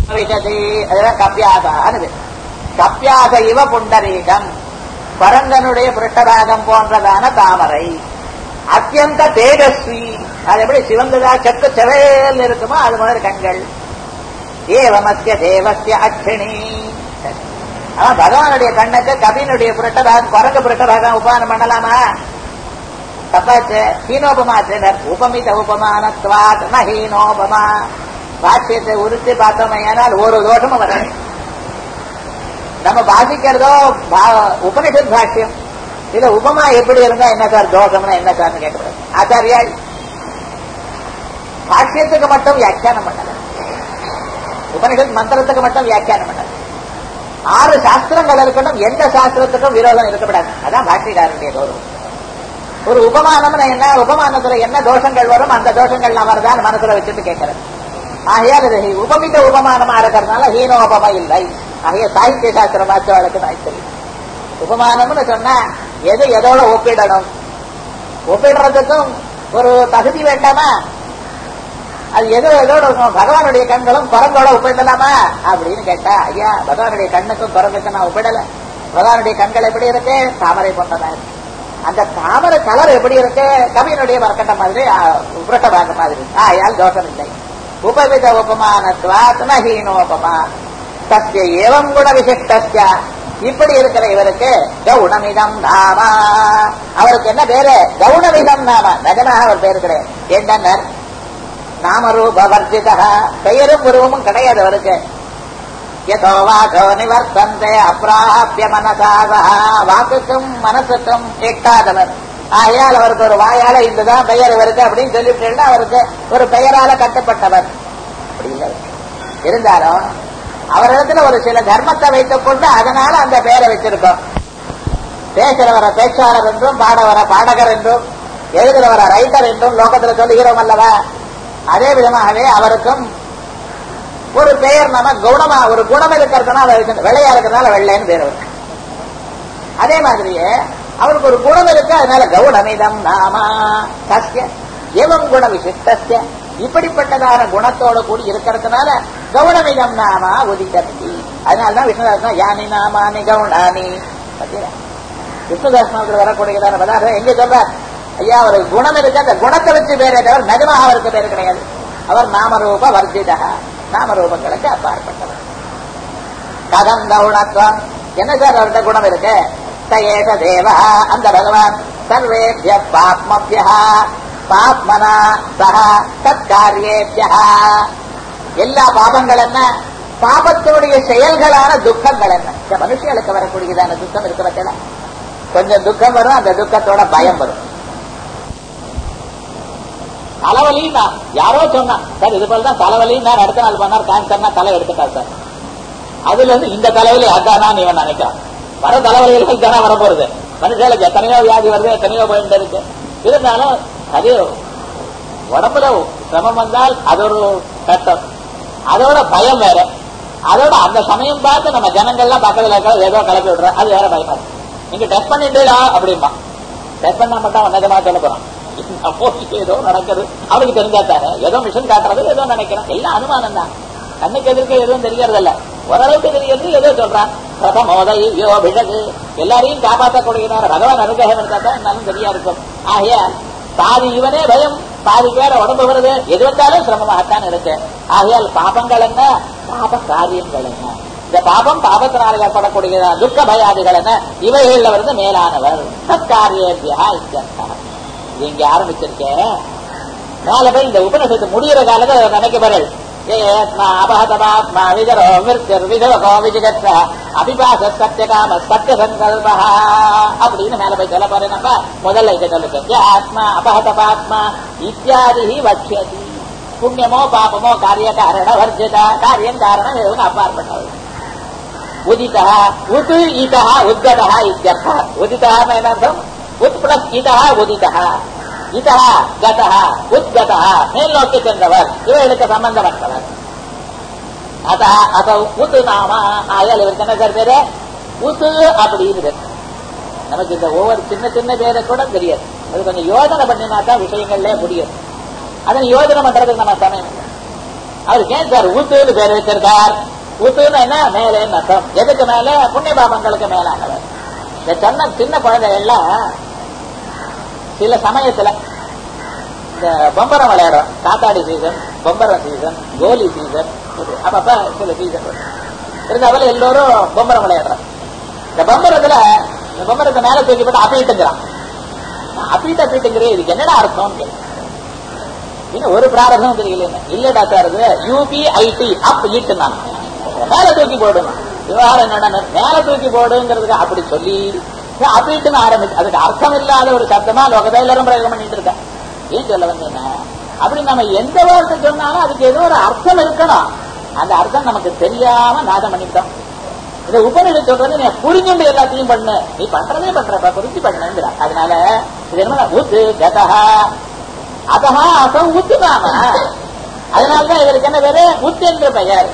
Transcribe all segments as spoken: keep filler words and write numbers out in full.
அதுதான் கப்பியாசானது. கப்பியாச இவ புண்டரீகம், பரங்கனுடைய புருஷராகம் போன்றதான தாமரை. அத்தியந்த தேஜஸ்வி, அது எப்படி சிவந்ததா செக்கு செவேல் இருக்குமோ அது மாதிரி கண்கள். ஏவமத்திய தேவசிய அட்சிணி, ஆனா பகவானுடைய கண்ணுக்கு கபினுடைய புருஷராகம் குரங்கு புருஷராகம் உபானம் பண்ணலாமா? தப்பாச்சு. ஹீனோபமாத்தினர் உபமித உபமானத்வாத் ந ஹீனோபமா. பாஷ்யத்தை உறுத்தி பார்த்தோம் ஏனால் ஒரு தோஷமும் வர நம்ம பாதிக்கிறதோ உபனிஷத் பாஷ்யம். இதுல உபமா எப்படி இருந்தா என்ன சார் தோஷம்னா என்ன சார்னு கேட்கக்கூடாது. ஆச்சாரியால் பாஷ்யத்துக்கு மட்டும் வியாக்கியானம் பண்ணல, உபனிஷத் மந்திரத்துக்கு மட்டும் வியாக்கியானம் பண்ணல. ஆறு சாஸ்திரங்கள் இருக்கட்டும், எந்த சாஸ்திரத்துக்கும் விரோதம் இருக்கக்கூடாது. அதான் பாஷ்யக்காரனுடைய கௌரவம். ஒரு உபமானம் என்ன, உபமானத்துல என்ன தோஷங்கள் வரும், அந்த தோஷங்கள் வருதான் மனசுல வச்சுட்டு கேட்கறது. ஆகையால் இது உபமித உபமானமா இருக்கிறதுனால ஹீனோபமா இல்லை. ஆகைய சாகித்ய சாஸ்திரம் வாச்சவளுக்கு நான் தெரியும். உபமானம்னு சொன்னா எது எதோட ஒப்பிடணும், ஒப்பிடுறதுக்கும் ஒரு தகுதி வேண்டாமா? அது எதோ எதோட பகவானுடைய கண்களும் குரங்கோட ஒப்பிடலாமா அப்படின்னு கேட்டா, ஐயா பகவானுடைய கண்ணுக்கும் குரங்குக்கும் நான் ஒப்பிடல. பகவானுடைய கண்கள் எப்படி இருக்கு, தாமரை போன்றதா இருக்கு. அந்த தாமரை கலர் எப்படி இருக்கு, கவியனுடைய மரக்கட்ட மாதிரி புரட்டபாக மாதிரி. ஆயால் தோஷம் இல்லை. உபவித உபமானத்வாத் ந ஹீனோபமா தஸ்ய ஏவம் குண விசிஷ்டஸ்ய, இப்படி இருக்கிற இவருக்கு கவுணமிதம் நாம, அவருக்கு என்ன பேரு? கவுணமிதம் நாம. நகனாக அவர் பேரு கிடையாது. என்ன நாமரூப வர்ஜிதா, பெயரும் உருவமும் கிடையாது அவருக்கு. யதோ வாசோ நிவர்த்தந்தே அப்ராப்ய மனசாவா, வாக்குக்கும் மனசுக்கும் எட்டாதவர். ஆகையால் அவருக்கு ஒரு வாயால இதுதான் பெயர் இவருக்கு அப்படின்னு சொல்லிவிட்டு அவருக்கு ஒரு பெயரால கட்டப்பட்டவர் அப்படி இல்லை. இருந்தாலும் அவரிடத்துல ஒரு சில தர்மத்தை வைத்துக் கொண்டு அதனால அந்த பெயரை வச்சிருக்கோம். பேசுறவர பேச்சாளர் என்றும், பாடவர பாடகர் என்றும், எழுதுறவர ரைட்டர் என்றும் லோகத்துல சொல்லுகிறோம் அல்லவா? அதே விதமாகவே அவருக்கும் ஒரு பெயர் நம்ம குணமா ஒரு குணம் இருக்கிறதுனால வெள்ளையா இருக்கிறதுனால வெள்ளைன்னு பேர் இருக்கு. அதே மாதிரியே அவருக்கு ஒரு குணம் இருக்கு, அதனால கவுணமிதம் நாமா சஸ்ய ஏவம் குண விசிஷ்டஸ்ய, இப்படிப்பட்டதான குணத்தோடு கூடி இருக்கிறதுனால கவுணமிதம் நாமா உதித்தபி. அதனால்தான் விஷ்ணுதாசனா யானி நாமானி கவுணானி. விஷ்ணுதாசனத்தில் வரக்கூடியதான பதார்த்தம் எங்க சொல்ற, ஐயா ஒரு குணம் இருக்கு, அந்த குணத்தை வச்சு பேரே தவிர நிஜமாக அவருக்கு பேர் கிடையாது. அவர் நாமரூப வர்ஜிதா, நாமரூபங்களுக்கு அப்பாற்பட்டவர். கதம் கவுணத்துவம், என்ன சார் அவர்கிட்ட குணம் இருக்கு? தயேஷ தேவா, அந்த பகவான் சர்வேபிய பாப்மபிய பாப்மனா சஹ தற்காரியேபிய, எல்லா பாபங்கள் என்ன, பாபத்தினுடைய செயல்களான துக்கங்கள் என்ன. இந்த மனுஷர்களுக்கு வரக்கூடியதான துக்கம் இருக்கிறதுல கொஞ்சம் துக்கம் வரும், அந்த துக்கத்தோட பயம் வரும். தலைவலி தான் யாரோ சொன்னா சார், இது போலதான் தலைவலின்னு நான் அடுத்த நாள் பண்ணார், கேன்சர்னா தலை எடுத்துட்டா சார். அதுல இருந்து இந்த தலைவலி அதானா நீ நினைக்கிறான். வர தலைவலிகளுக்கு தானே வரப்போறது. மனுஷர்களுக்கு எத்தனையோ வியாதி வருது, எத்தனையோ போயிட்டு இருக்கு. இருந்தாலும் அது உடம்புல சிரமம் வந்தால் அது ஒரு கஷ்டம், அதோட பயம் வேற. அதோட அந்த சமயம் பார்த்து நம்ம ஜனங்கள்லாம் பக்கத்துல இருக்கிற ஏதோ கலப்பி விடுற, அது வேற பயமா இருக்கு. நீங்க டெஸ்ட் பண்ணிட்டா அப்படின்பா, டெஸ்ட் பண்ணா மட்டும் நிஜமா சொல்ல போறான். ஏதோ நடக்குது அவருக்கு தெரிஞ்சாத்தாரு, ஏதோ மிஷின் காட்டுறது ஏதோ நினைக்கிறேன், எல்லாம் அனுமானம் தான். கண்ணுக்கு எதிர்க்க எதுவும் தெரியறதில்ல, ஓரளவுக்கு தெரிகிறது ஏதோ சொல்றான். பிரதமோதயோ விழகு, எல்லாரையும் காப்பாற்றக்கூடியதான பகவான் அனுகிரகம் இருந்தா தான் என்னாலும் சரியா இருக்கும். ஆகிய பாதி இவனே பயம், பாதி பேர உடம்பு வருது, எது வந்தாலும் சிரமமாகத்தான் இருக்கு. ஆகையால் பாபங்கள் என்ன, பாப காரியங்கள் என்ன, இந்த பாபம் பாபத்தினால் ஏற்படக்கூடிய துக்க பயாதிகள் என்ன, இவைகள்ல வந்து மேலானவர். சத்காரியேபியா இத்தியர்த்தா. இது இங்க ஆரம்பிச்சிருக்கேன். நாலு பேர் இந்த உபநிஷத்து முடிகிற காலத்தில் நினைக்கவர்கள் அபஹதமாத்மா விஜரோ மிருத்யர் விஜவகோ விஜிகத்ர அபிபாச சத்யகாம சத்ய சங்கல்பா அப்படின்னு மேல போய் சொல்ல போறேன். நம்ம முதல்ல இதை சொல்லுங்க, ஆத்மா அபஹதமாத்மா இத்தியாதி வட்சியதி. புண்ணியமோ பாபமோ காரிய காரண வர்ஜிதா, காரியம் காரணம் எதுவும் அப்பாற்பட்டது. உதிதா உத் இதா உத்கதா இத்தியர்த்தா. உதிதான்னு என்ன அர்த்தம்? உத் பிளஸ் இதா உதிதா, இதா கதா உத்கதா மேல் நோக்கி சென்றவர், இவர்களுக்கு சம்பந்தப்பட்டவர். அத அத உத்து நாமா. ஆயால் இவருக்கு என்ன சார் பேரு? உத்து அப்படின்னு. நமக்கு இந்த ஒவ்வொரு சின்ன சின்ன பேரை கூட தெரியாது. அது கொஞ்சம் யோஜனை பண்ணினா தான் விஷயங்கள்ல முடியும். அதனை யோஜனை பண்றதுக்கு நம்ம சமயம் இல்லை. அவருக்கு ஏன் சார் ஊத்துன்னு பேர் வச்சிருக்கார்? ஊத்துன்னு என்ன மேலேன்னு அர்த்தம். எதுக்கு மேல? புண்ணிய பாபங்களுக்கு மேலானவர். இந்த சின்ன சின்ன குழந்தைகள்லாம் சில சமயத்துல இந்த பொம்பரம் விளையாடும். காத்தாடி சீசன், பொம்பரம் சீசன், கோலி சீசன், அப்பப்ப சில சீசன் இருந்தாலும் எல்லோரும் பொம்பரம் விளையாடுறான். இந்த பொம்பரத்துல இந்த பொம்பரத்தை மேல தூக்கி போட்டு அப்பீட்டுங்கிறான். அப்பீட்டு அப்பீட்டுங்கிறே இதுக்கு என்னடா அர்த்தம்? இன்னும் ஒரு பிராரதம் தெரியல. இல்லடா சார் இது யூபிஐடி அப் ஈட்டுனா மேல தூக்கி போடணும். விவகாரம் என்னடா மேல தூக்கி போடுங்கிறதுக்கு அப்படி சொல்லி அப்பீட்டுன்னு ஆரம்பிச்சு அதுக்கு அர்த்தம் இல்லாத ஒரு சத்தமா லோகத்தை எல்லாரும் பிரயோகம் பண்ணிட்டு இருக்க. ஏன் சொல்ல வந்தேன்னா அப்படி நம்ம எந்த வார்த்தை சொன்னாலும் அதுக்கு ஏதோ ஒரு அர்த்தம் இருக்கணும். அந்த அர்த்தம் நமக்கு தெரியாம நாதம் பண்ணிவிட்டோம். இந்த உபநிலை சொல்றது நீ புரிஞ்சுண்டு எல்லாத்தையும் பண்ணு, நீ பண்றதே பண்றப்ப புரிஞ்சு பண்ணுங்கிற. அதனால இது என்ன ஊத்து கதா அதஹா அசம் ஊத்துனாம. அதனாலதான் இவருக்கு என்ன பேரு? உத்து என்ற பெயர்.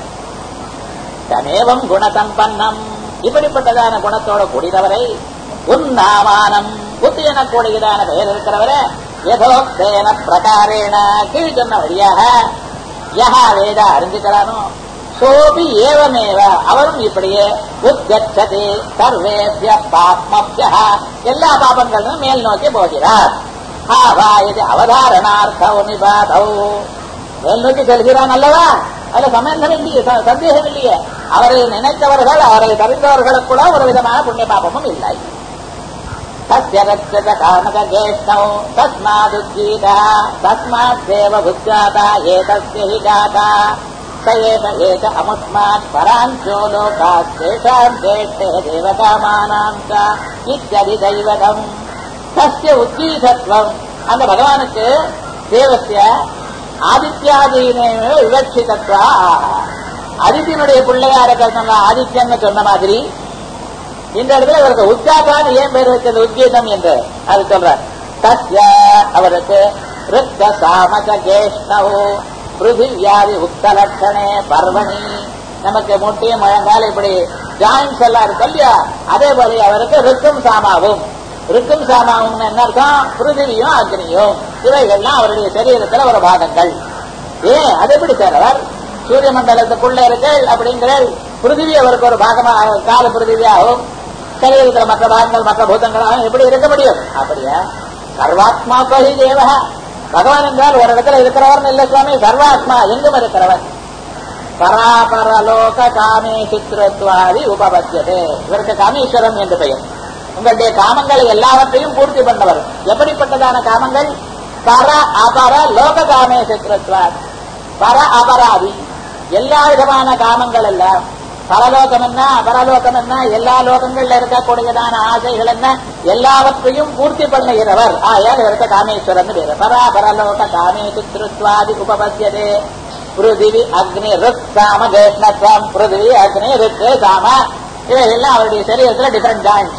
தமேவம் குணசம்பன்னம் இப்படிப்பட்டதான குணத்தோட கூடியவரை உன்னாமானம் உத்து எனக்கூடியதான பெயர் இருக்கிறவரை யதோக்தேன பிரகாரேன கீழ் சொன்ன வழியாக யஹா வேத அறிஞ்சுக்கிறானோ சோபி ஏவமேவ அவரும் இப்படியே உத்கச்சதி சர்வேபிய பாப்மப்ய எல்லா பாபங்களும் மேல் நோக்கி போகிறார். இது அவதாரணார்த்தோ நிபாதோ மேல் நோக்கி செல்கிறான் அல்லவா? அதுல சம்பந்தம் இல்லையே, சந்தேகம் இல்லையே. அவரை நினைத்தவர்கள் அவரை தெரிந்தவர்களுக்கு கூட ஒரு விதமான புண்ணிய பாபமும் இல்லை. தஸ்யரட்சத காமகேஷ்ணோ தஸ்மாதுத்கீதா தஸ்மாத் தேவ புத்யாதா ஏதஸ்ய ஹி காதா சயேஷ ஏக அமுஸ்மாத் பராஞ்சோ லோகாத் தேஷாம் ஜேஷ்டே தேவகாமானாம் ச இத்யதி தைவதம். தஸ்ய உத்கீதத்வம் அந்த பகவானுக்கு தேவஸ்ய ஆதித்யாதீனே விவட்சிதத்வா ஆதித்யனுடைய பிள்ளையா இருக்கிற ஆதித்யன்னு சொன்ன மாதிரி இந்த இடத்துல இவருக்கு உத்காதான் ஏன் பேர் வச்சது உத்கீதம் என்று அது சொல்ற. தஸ்ய அவருக்கு ருத்த சாமகேஷ்ணவோ பிருத்திவியாதி உக்தலட்சணே பர்வணி நமக்கு முட்டியும் முழங்கால் இப்படி ஜாயின்ஸ் எல்லாம் இருக்கு இல்லையா? அதே போல அவருக்கு ருக்கும் சாமாவும் ருக்கும் சாமாவும் என்ன அர்த்தம்? பிருத்திவியும் அக்னியும் இவைகள்லாம் அவருடைய சரீரத்துல ஒரு பாகங்கள். ஏன் அது எப்படி சார் அவர் சூரிய மண்டலத்துக்குள்ள இருக்கு அப்படிங்கிற பிருத்திவி அவருக்கு ஒரு பாகமாக கால பிருத்திவியாகவும் சரீரத்தில் மற்ற பாகங்கள் மற்ற பூதங்களாகவும் எப்படி இருக்க முடியும்? அப்படியா? சர்வாத்மா பகி தேவ பகவான் என்றால் ஒரு இடத்துல இருக்கிறவர் இல்ல சுவாமி, சர்வாத்மா எங்கும் இருக்கிறவர். பராபரலோக காமேசுத்வாதி உபபத்தியதே இவருக்கு காமேஸ்வரம் என்று பெயர். உங்களுடைய காமங்களை எல்லாவற்றையும் பூர்த்தி பண்ணவர். எப்படிப்பட்டதான காமங்கள்? பர அபர லோக காமேசுத்வாதி பர அபராதி எல்லா விதமான காமங்கள் எல்லாம் பரலோகம் என்ன அபரலோகம் என்ன எல்லா லோகங்கள்ல இருக்கக்கூடியதான ஆசைகள் என்ன எல்லாவற்றையும் பூர்த்தி பண்ணுகிறவர். ஆயால் இருக்க காமேஸ்வரன் பேரு. பராபரலோக காமேசுத்வாதி உபபத்தியதே பிருதிவி அக்னி ருக் சாம கேஷ்ணத்வம் பிருதிவி அக்னி ருக்கு சாம இவைகள்லாம் அவருடைய சரீரத்தில் டிஃபரெண்ட் ஜாயின்ஸ்.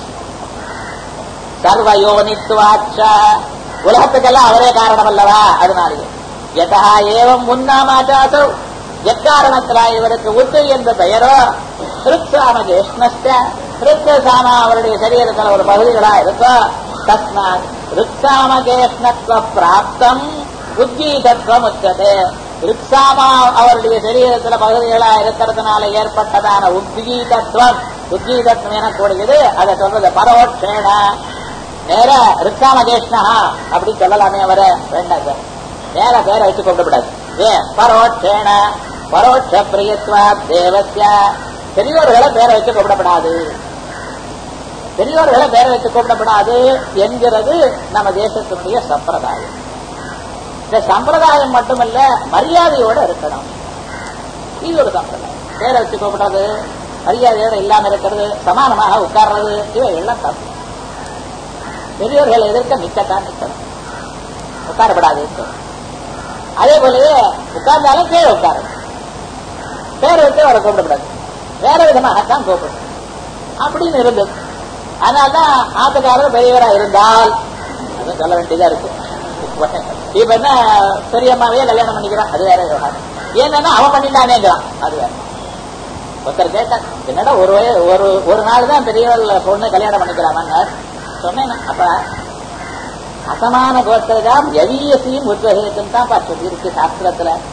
சர்வயோனித்வாச்ச உலகத்துக்கெல்லாம் அவரே காரணம் அல்லவா? அதனாலேயே யதா ஏவம் முன்னாமாச்சாசோ எக்காரணத்திலா இவருக்கு உத்து என்ற பெயரோ ஹிருத்சாம ஜேஷ்ணஸ்ட ஹிருத்சாம அவருடைய சரீரத்தில் ஒரு பகுதிகளா இருக்கோ தஸ்மாத் ஹிருத்சாம ஜேஷ்ணத்வ பிராப்தம் உத்கீதத்வம் உச்சதே. ஹிருத்சாமா அவருடைய சரீரத்தில் பகுதிகளா இருக்கிறதுனால ஏற்பட்டதான உத்கீதத்துவம் உத்கீதத்துவம் எனக்கூடியது அதை சொல்றது பரோட்சேன நேர ரிக்ஷாம ஜேஷ்ணா அப்படி சொல்லலாமே அவர வேண்டாம் சார், நேர பேரை வச்சு கொண்டுவிடாது. ஏன்? பரோட்சேன பரோட்ச பிரியத்வா தேவஸ்ய பெரியோர்களை பேரை வச்சு கூப்பிடப்படாது, பெரியோர்களை பேரை வச்சு கூப்பிடப்படாது என்கிறது நம்ம தேசத்தினுடைய சம்பிரதாயம். இந்த சம்பிரதாயம் மட்டுமல்ல, மரியாதையோட இருக்கணும். இது ஒரு சம்பிரதாயம். பேரை வச்சு கூப்பிடாது, மரியாதையோட இல்லாம இருக்கிறது, சமானமாக உட்கார்றது, இவை எல்லாம் தப்பு. பெரியோர்கள் எதிர்க்க நிக்கத்தான் நிற்கணும், உட்காரப்படாது. அதே போலவே உட்கார்ந்தாலும் கீழே உட்காரு, பேரை வச்சு அவரை கூப்பிடப்படாது, வேற விதமாகத்தான் கூப்பிடும் அப்படின்னு இருந்தது. அதனால்தான் ஆத்துக்காரர் பெரியவரா இருந்தால் அது சொல்ல வேண்டியதா இருக்கு. இப்ப என்ன பெரியம்மாவே கல்யாணம் பண்ணிக்கிறான், அது வேற விவகாரம். ஏன்னா அவன் பண்ணிட்டானேங்கிறான், அது வேற. ஒருத்தர் கேட்டான், என்னடா ஒரு ஒரு ஒரு நாள் தான் பெரியவர்கள் பொண்ணு கல்யாணம் பண்ணிக்கிறாங்க சொன்னேன். அப்ப அசமான கோத்திரம் எவியசியும் உத்வகத்தும் தான் சொல்லி இருக்கு சாஸ்திரத்துல.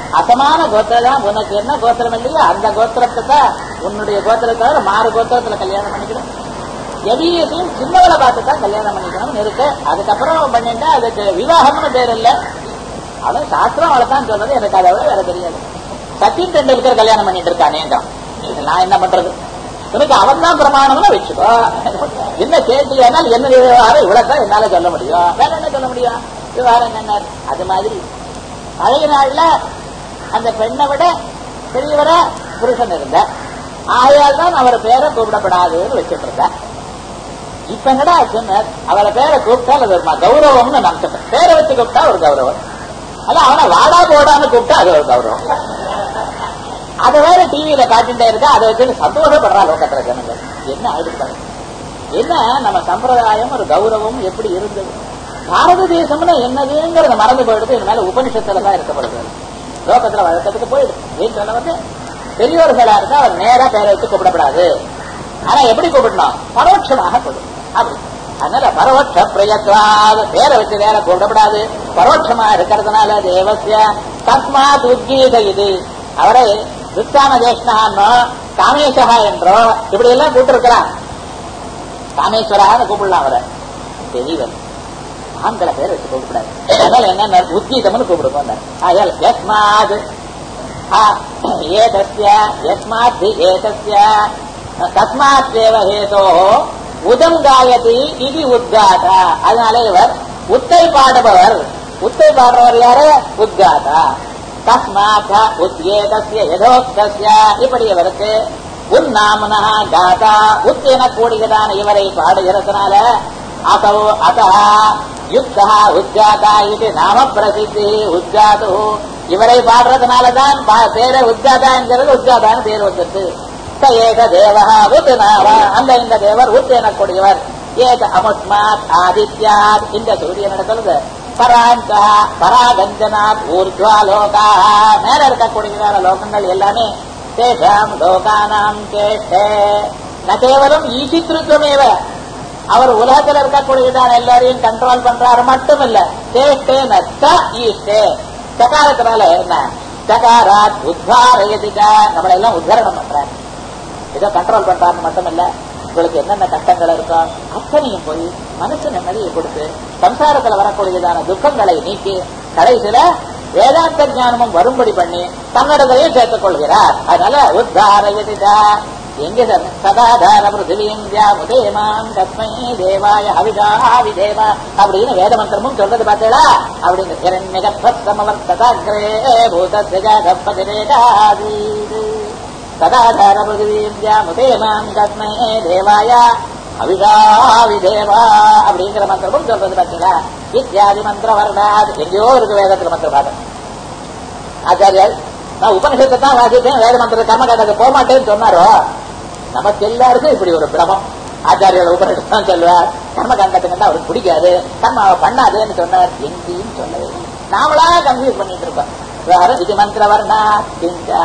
அசமான கோத்திரம் உனக்கு என்ன கோத்திரம் இல்லையோ அந்த கோத்திரத்தை தான் உன்னுடைய கோத்திரத்தை தவிர மாறு கோத்திரத்துல கல்யாணம் பண்ணிக்கணும். எதியத்தையும் சின்னவளை பார்த்து தான் கல்யாணம் பண்ணிக்கணும்னு இருக்கு. அதுக்கப்புறம் பண்ணிட்டா அதுக்கு விவாகம்னு பேர் இல்லை. அவன் சாஸ்திரம் அவளைத்தான் சொல்றது. எனக்கு அதை விட வேற தெரியாது. சச்சின் டெண்டுல்கர் கல்யாணம் பண்ணிட்டு இருக்கானே நான் என்ன பண்றது? எனக்கு அவன் தான் பிரமாணம்னு வச்சுக்கோ. என்ன கேட்டு ஏனால் என்ன விவகாரம் இவ்வளவுதான் என்னால சொல்ல முடியும். வேற என்ன சொல்ல முடியும்? விவகாரம் என்ன? அது மாதிரி பழைய நாள்ல அந்த பெண்ணை விட பெரியவர புருஷன் இருந்த ஆகையால் தான் அவர் பேரை கூப்பிடப்படாதுன்னு வச்சுட்டு இருந்த. இப்ப என்னடா சொன்னார், அவளை பேரை கூப்பிட்டா அது ஒரு கௌரவம்னு நினைச்சிட்டேன். பேரை வச்சு கூப்பிட்டா ஒரு கௌரவம், அல்ல அவனை வாடா போடான்னு கூப்பிட்டா அது ஒரு கௌரவம். அதை வேற டிவியில காட்டிட்டே இருக்கா. அதை வச்சு சந்தோஷப்படுறா லோகத்துல ஜனங்க. என்ன ஆயிடுப்பாங்க? என்ன நம்ம சம்பிரதாயம் ஒரு கௌரவம் எப்படி இருந்தது? பாரத தேசம்னா என்னதுங்கிறத மறந்து போயிடுது. இது மேல உபனிஷத்துல தான் இருக்கப்படுது. லோகத்துல வழக்கத்துக்கு போயிடுது. ஏன் சொல்ல வந்து பெரியோர்களா இருந்தா அவர் நேரா பேரை வச்சு கூப்பிடப்படாது. ஆனா எப்படி கூப்பிடணும்? பரோட்சமாக கூப்பிடணும். அப்படி அதனால பரோட்ச பிரயத்வாத பேரை வச்சு வேற கூப்பிடப்படாது. பரோட்சமா இருக்கிறதுனால தேவசிய தஸ்மாத் உத்கீத இது அவரை வித்தாம ஜேஷ்ணான்னோ காமேஸ்வரா என்றோ இப்படி எல்லாம் கூப்பிட்டுருக்கிறான். காமேஸ்வரான்னு கூப்பிடலாம் அவரை. தெரியவன் ஆண்களை பேர் வச்சு கூப்பிடாது. அதனால என்ன உத்கீதம்னு கூப்பிடுவோம். ஆயால் யஸ்மாத் ஏதஸ்ய யஸ்மாத் ஏதஸ்ய தஸ்மாத் தேவ ஹேதோ உதம் காயதி இது உத்காதா. அதனால இவர் உத்தை பாடுபவர். உத்தை பாடுறவர் யாரு? உத்காதா. தஸ்மாத் உத்கேதஸ்ய யதோக்தஸ்ய இப்படி இவருக்கு உன்னாமனா காதா உத் என கூடியதான இவரை பாடுகிறதுனால அசோ அத யுக்தா உத்காதா இது நாம பிரசித்தி உத்காது இவரை பாடுறதுனாலதான் பேரை உத்காதா என்கிறது. உத்காதான்னு பேர் வந்துட்டு ஏக தேவா உத் நாம அந்த இந்த தேவர் உத் எனக்கூடியவர். ஏக அமுஷ்மாத் ஆதித்யாத் இந்த சூரியன் நடக்கிறது. பராந்தா பராகஞ்சனாத் ஊர்த்வா லோகா மேல இருக்கக்கூடியதான லோகங்கள் எல்லாமே தேஷாம் லோகானாம் கேஷ்டே ந கேவலம் ஈசித்ருத்வமேவ அவர் உலகத்தில் இருக்கக்கூடியதான எல்லாரையும் கண்ட்ரோல் பண்றாரு மட்டும் இல்ல. கேஷ்டே நத்த ஈஷ்டே சகாரத்தினால என்ன சகாராத் உத்வாரயதிகா நம்மளை எல்லாம் உத்தாரணம் பண்றாரு. ஏதோ கண்ட்ரோல் பண்றாருன்னு மட்டும் இல்ல, உங்களுக்கு என்னென்ன கஷ்டங்கள் இருக்கும் அத்தனையும் போய் மனசு நிம்மதியை கொடுத்து சம்சாரத்துல வரக்கூடியதான துக்கங்களை நீக்கி கடைசியில வேதாந்த ஞானமும் வரும்படி பண்ணி தன்னிடத்தையும் சேர்த்துக் கொள்கிறார். அதனால உத்தாரயதிகா எங்க சதாதார பிருத்திவீம் வியாமுதேமாம் தஸ்மை தேவாய ஹவிஷாவி தேவா அப்படின்னு வேத மந்திரமும் சொல்றது பார்த்தீங்களா? அப்படின்னு இரண்யகத்வசமவர்த்ததாக்ரே பூதத்யஜாகப்பதிரேகாதி சதாதார பிருத்திவீம் வியாமுதேமாம் தஸ்மை தேவாய ஹவிஷாவி தேவா அப்படிங்கிற மந்திரமும் சொல்றது பார்த்தீங்களா? இத்தியாதி மந்திர வர்ணாது எங்கேயோ இருக்கு வேதத்துல மந்திர பாடம். ஆச்சாரியால் நான் உபனிஷத்தை தான் வாசிப்பேன், வேத மந்திர கர்மகாண்டத்தை போக மாட்டேன்னு சொன்னாரோ. நமக்கு எல்லாருக்கும் இப்படி ஒரு பிரமம். ஆச்சாரியால் உபனிஷத்தை தான் சொல்லுவார், கர்மகாண்டத்துக்கு அவருக்கு பிடிக்காது, கர்மாவை பண்ணாதேன்னு சொன்னார். எங்கேயும் சொல்லவே நாமளா கன்ஃபியூஸ் பண்ணிட்டு இருக்கோம். இது மந்திர வர்ணா கிஞ்சா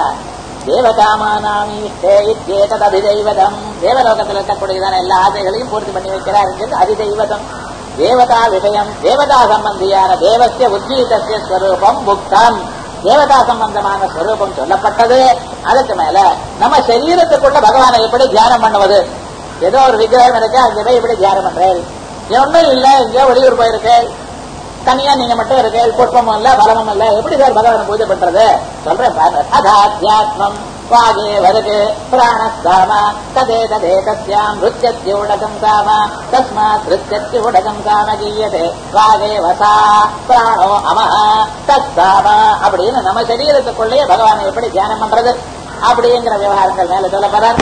தேவகாமானாமீஷ்டேதத் அதிதெய்வதம் தேவலோகத்தில் இருக்கக்கூடியதான எல்லா ஆசைகளையும் பூர்த்தி பண்ணி வைக்கிறார் என்று அதிதெய்வதம் தேவதா விஷயம் தேவதா சம்பந்தியான தேவஸ்ய உத்கீதஸ்ய ஸ்வரூபம் முக்தம் தேவதா சம்பந்தமான ஸ்வரூபம் சொல்லப்பட்டது. அதுக்கு மேல நம்ம சரீரத்துக்குள்ள பகவானை எப்படி தியானம் பண்ணுவது? ஏதோ ஒரு விக்கிரகம் இருக்கு, அங்கே போய் எப்படி தியானம் பண்றேன்? ஒன்னும் இல்ல, எங்கேயோ வெளியூர் போயிருக்கேன், தனியா நீங்க மட்டும் இருக்கு, புஷ்பமும் இல்ல பலமும் இல்ல, எப்படி சார் பகவானை பூஜை பண்றது? சொல்றேன் பாருங்க. அதாத்யாத்மம் வாகே வருகு பிராணஸ்தாம ததே ததே தஸ்யாம் ருத்யத்யூடகம் காம தஸ்மாத் ருத்யத்யூடகம் காம கீயதே வாகே வசா பிராணோ அமஹ தஸ்தாம அப்படின்னு நம்ம சரீரத்துக்குள்ளேயே பகவானை எப்படி தியானம் பண்றது அப்படிங்கிற விவகாரங்கள் மேல சொல்ல போறார்.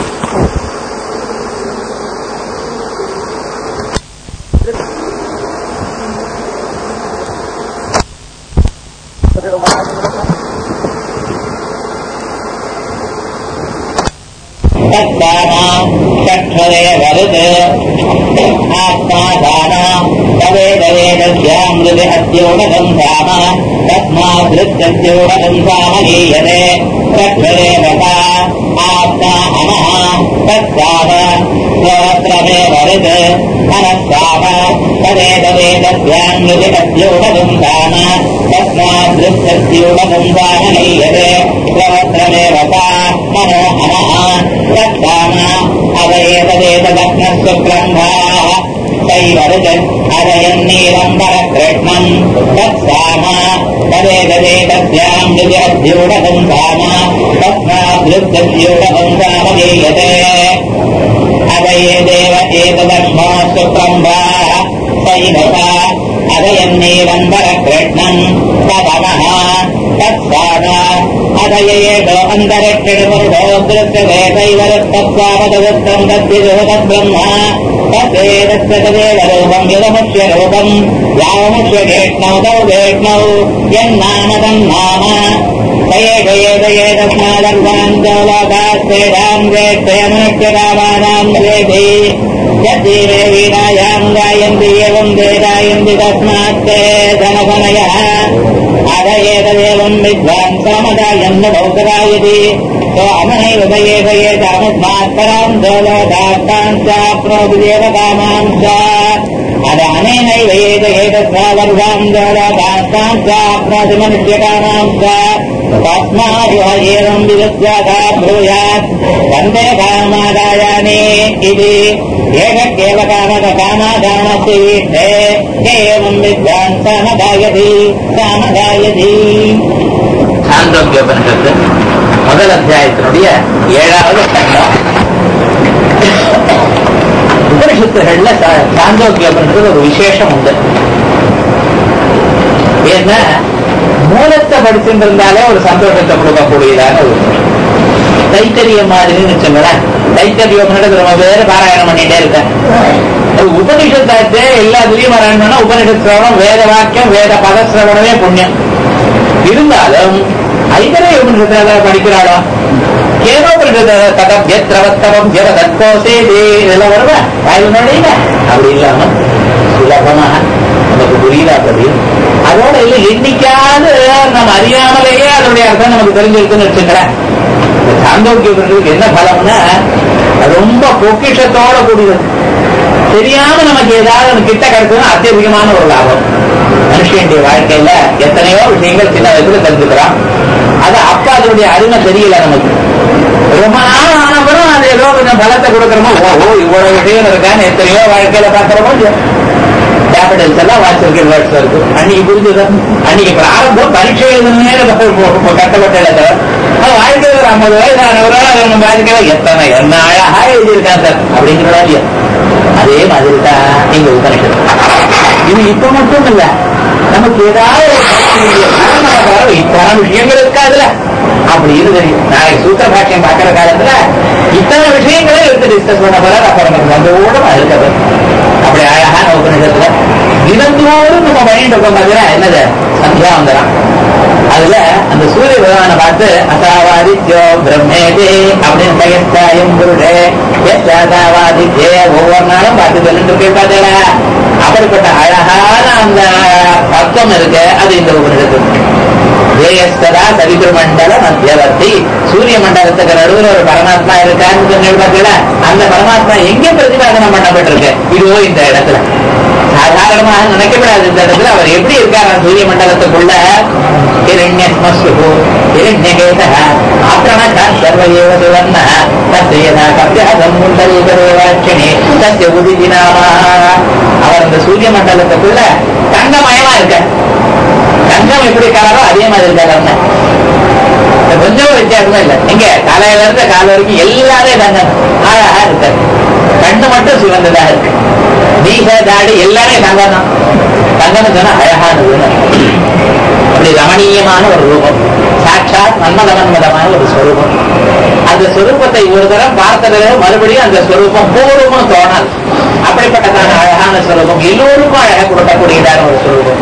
षट्फले वरुत् आत्मादान तवेदवेदस्यामृते अद्योडकं धाम तस्मादृत्यद्योडकं धाम गीयते षट्फले वसा आत्मा अमः तत्साव स्वरत्रमे वरुत् अनस्साव तवेदवेदस्यामृते अद्योडकं धाम तस्मादृत्यद्योडकं धाम गीयते நீலம்பர கிருஷ்ணம் தத்சாம ததேததே தஸ்யாம் திவ்யத்யூடகம் சாம தஸ்மாத் திருத்யூடகம் சாம ஜீயதே அதயே தேவ ஏததஸ்மாஸ்து பிரம்பா சைவதா அதயன்னீலம்பர கிருஷ்ணம் ததமஹ தத்சாம அதயேதோ அந்தரக்கிடுமுருடோ திருஷ்யதே தைவரத்தத்சாவதவத்தம் தத்யஜோதத் பிரம்மா தத்வேதத்யதேவரூபம் யதமுஷ்யரூபம் யாவமுஷ்யகேஷ்ணௌ தௌ வேஷ்ணௌ யன்னாமதம் நாம சயேகயேதயேதஸ்மாதர்வான் ஜௌலோகாஸ்தேடாம் வேட்சயமனுஷ்யகாமானாம் வேதி யத்தீரே வீணாயாம் காயந்தி ஏவம் வேதாயந்தி தஸ்மாத்தே தனபனயः அதயேததேவம் வித்வான் சமதாயन्न பௌதராயதி சோ அமனை உபயேகயேதாமுஸ்மாத்பராம் ஜௌலோகாஸ்தாம் சாப்னோதி தேவகாமாம் ச அத அனேனைவ ஏதயேதஸ்மாதர்வாம் ஜௌலோகாஸ்தாம் சாப்னோதி மனுஷ்யகாமாம் ச தஸ்மாத்வ ஏவம் விதஸ்யாதா ப்ரூயாத் வந்தே காமாதாயானே இது ஏகக்கேவ காமத காமாதானஸ்ய வீட்டே ஏவம் வித்வான் சாமதாயதி சாமதாயதி. சாந்தோக்கியோபனிஷத்து முதல் அத்தியாயத்தினுடைய ஏழாவது கண்டம். உபனிஷத்துகள்ல சாந்தோக்கியோபனிஷத்து ஒரு விசேஷம் உண்டு. ஏன்னா மூலத்தை படிச்சுட்டு இருந்தாலே ஒரு சந்தோஷத்தை கொடுக்கக்கூடியதான ஒரு தைத்தரிய மாதிரின்னு வச்சுங்களேன். தைத்தரியம் நம்ம வேற பாராயணம் பண்ணிட்டே இருக்கேன். உபனிஷத்தாச்சே எல்லாத்துலயும் பாராயணம்னா உபனிஷத் சிரவணம் வேத வாக்கியம் வேத பதசிரவணமே புண்ணியம். இருந்தாலும் ஐதரை உபனிஷத்தை படிக்கிறாளோ இதெல்லாம் வருவா வாயுடைய அப்படி இல்லாம சுலபமாக நமக்கு புரியுதாப்படி அதோட இல்ல எண்ணிக்காது நம்ம அறியாமலேயே அதனுடைய அர்த்தம் நமக்கு தெரிஞ்சிருக்குன்னு வச்சுக்கிறேன். சாந்தோக்கியம் என்ன பலம்னா ரொம்ப பொக்கிஷத்தோட கூடியது. தெரியாம நமக்கு ஏதாவது கிட்ட கிடைச்சதுன்னா அத்தியதிகமான ஒரு லாபம். மனுஷனுடைய வாழ்க்கையில எத்தனையோ விஷயங்கள் சின்ன வயசுல தெரிஞ்சுக்கிறோம். அது அப்ப அதனுடைய அருமை தெரியல நமக்கு. ரொம்ப நாள் ஆனப்பறம் அது ஏதோ கொஞ்சம் பலத்தை கொடுக்கறோமோ ஓ இவ்வளவு விஷயம் இருக்கான்னு எத்தனையோ வாழ்க்கையில பாக்குறோமோ கேபிட்டல்ஸ் எல்லாம் வாட்சிருக்க வேர்ட்ஸ் இருக்கு. அன்னைக்கு புரிஞ்சுது. அன்னைக்கு பிராரம்பம் பரீட்சை கட்டப்பட்ட தவிர அது வாழ்க்கையில் ஒரு ஐம்பது வயசானவரால் வாழ்க்கையில எத்தனை என்ன அழகா எழுதியிருக்காங்க சார் அப்படிங்கிறதா இல்லையா? அதே மாதிரி தான் நீங்க உபனிஷத்து. இது இப்ப மட்டும் இல்ல, நமக்கு ஏதாவது இத்தனை விஷயங்கள் இருக்காதுல அப்படின்னு தெரியும். நாளைக்கு சூத்திர பாக்கியம் பார்க்கிற காலத்துல இத்தனை விஷயங்களே எடுத்து டிஸ்கஸ் பண்ண போறாரு. அப்ப நமக்கு சந்தோஷமா இருக்கிறது. அப்படி அழகான உபநிஷத்துல தினந்தோறும் நம்ம பண்ணிட்டு இருக்கோம். பாத்தீங்கன்னா என்னது சந்தியா வந்துடும். அதுல அந்த சூரிய பகவானை பார்த்து அசாவாதித்யோ பிரம்மேதே அப்படின்னு பயஸ்தாயம் குருடே அசாவாதித்யே ஒவ்வொரு நாளும் பார்த்து சொல்லிட்டு இருக்கேன். பார்த்தீங்களா அப்படிப்பட்ட அழகான அந்த அர்த்தம் இருக்கு. அது இந்த உபநிஷத்து. ஜேயஸ்தரா சவித்ரு மண்டல மத்தியவர்த்தி சூரிய மண்டலத்துக்கு நடுவில் ஒரு பரமாத்மா இருக்கான்னு சொன்னீங்க. பார்த்தீங்களா அந்த பரமாத்மா எங்க பிரதிபாதனம் பண்ணப்பட்டு இருக்கு? இதுவோ இந்த இடத்துல. சாதாரணமாக நினைக்கப்படாது. இந்த இடத்துல அவர் எப்படி இருக்காரு சூரிய மண்டலத்துக்குள்ள? இரண்யஸ்மஸ்து இரண்யகேத ஆத்ரணா சர்வயேவ சுவர்ண தத்யதா கப்யாதம் முண்டலீகரேவாட்சிணி தத்ய உதிதினாமா. அவர் இந்த சூரிய மண்டலத்துக்குள்ள தங்கமயமா இருக்க. தங்கம் எப்படி கலரோ அதே மாதிரி கலர்ன கொஞ்சம் வித்தியாசமே இல்லை. எங்க காலையில இருந்த கால வரைக்கும் எல்லாமே தங்கம் அழகா இருக்காரு. கண்ணு மட்டும் சிவந்ததா இருக்கு. மீச தாடி எல்லாமே தங்கம் தான். தங்கம் சொன்னா அழகானது. அப்படி ரமணீயமான ஒரு ரூபம். சாட்சாத் மன்மத மன்மதமான ஒரு ஸ்வரூபம். அந்த ஸ்வரூபத்தை ஒரு தரம் பார்த்ததில் மறுபடியும் அந்த ஸ்வரூபம் பூர்வமும் தோணாது. அப்படிப்பட்டதான அழகான ஸ்வரூபம் எல்லோருக்கும் அழக கொடுக்கக்கூடியதான ஒரு ஸ்வரூபம்.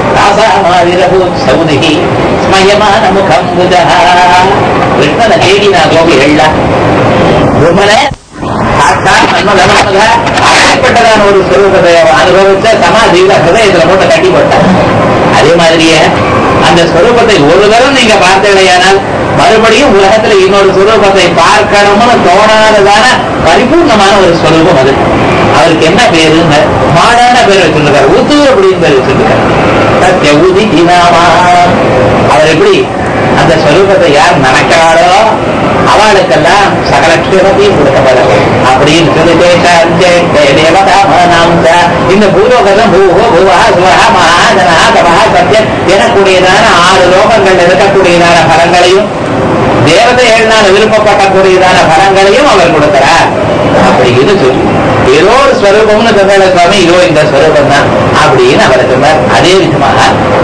சௌதிகி ஸ்மயமான முகம் கிருஷ்ணன தேடினா கோபிகள்ல விமல சாட்சாத் மன்மத மன்மத அப்படிப்பட்டதான ஒரு ஸ்வரூபத்தை அனுபவிச்ச சமாதியில ஹிருதயத்துல போட்டு கட்டி போட்டார். அதே மாதிரியே அந்த ஸ்வரூபத்தை ஒரு தரம் நீங்க பார்த்தீங்களேயானால் மறுபடியும் உலகத்துல இன்னொரு ஸ்வரூபத்தை பார்க்கணும்னு தோணாததான பரிபூர்ணமான ஒரு ஸ்வரூபம் அது. அவருக்கு என்ன பேரு? மாடான பேர் வச்சிருக்காரு. உத்தூர் அப்படின்னு பேர் வச்சிருக்காரு. சத்ய உதி இனாமா. அவர் எப்படி அந்த அந்த ஸ்வரூபத்தை யார் நினைக்கிறாளோ அவளுக்கெல்லாம் சகல க்ஷேமத்தையும் கொடுக்கப்படும் அப்படின்னு சொல்லி இந்த பூலோகம் பூஹோ பூவா சுவஹா மகாஜனா தபஹா சத்தியம் எனக்கூடியதான ஆறு லோகங்கள் இருக்கக்கூடியதான பலங்களையும் தேவதைகள்னால் விருப்பப்படக்கூடியதான பலங்களையும் அவர் கொடுக்கிறார் அப்படின்னு சொல்லி ஏதோ ஒரு ஸ்வரூபம்னு சொல்ற சுவாமி இதோ இந்த ஸ்வரூபம் தான் அப்படின்னு அவர் சொன்னார். அதே விதமாக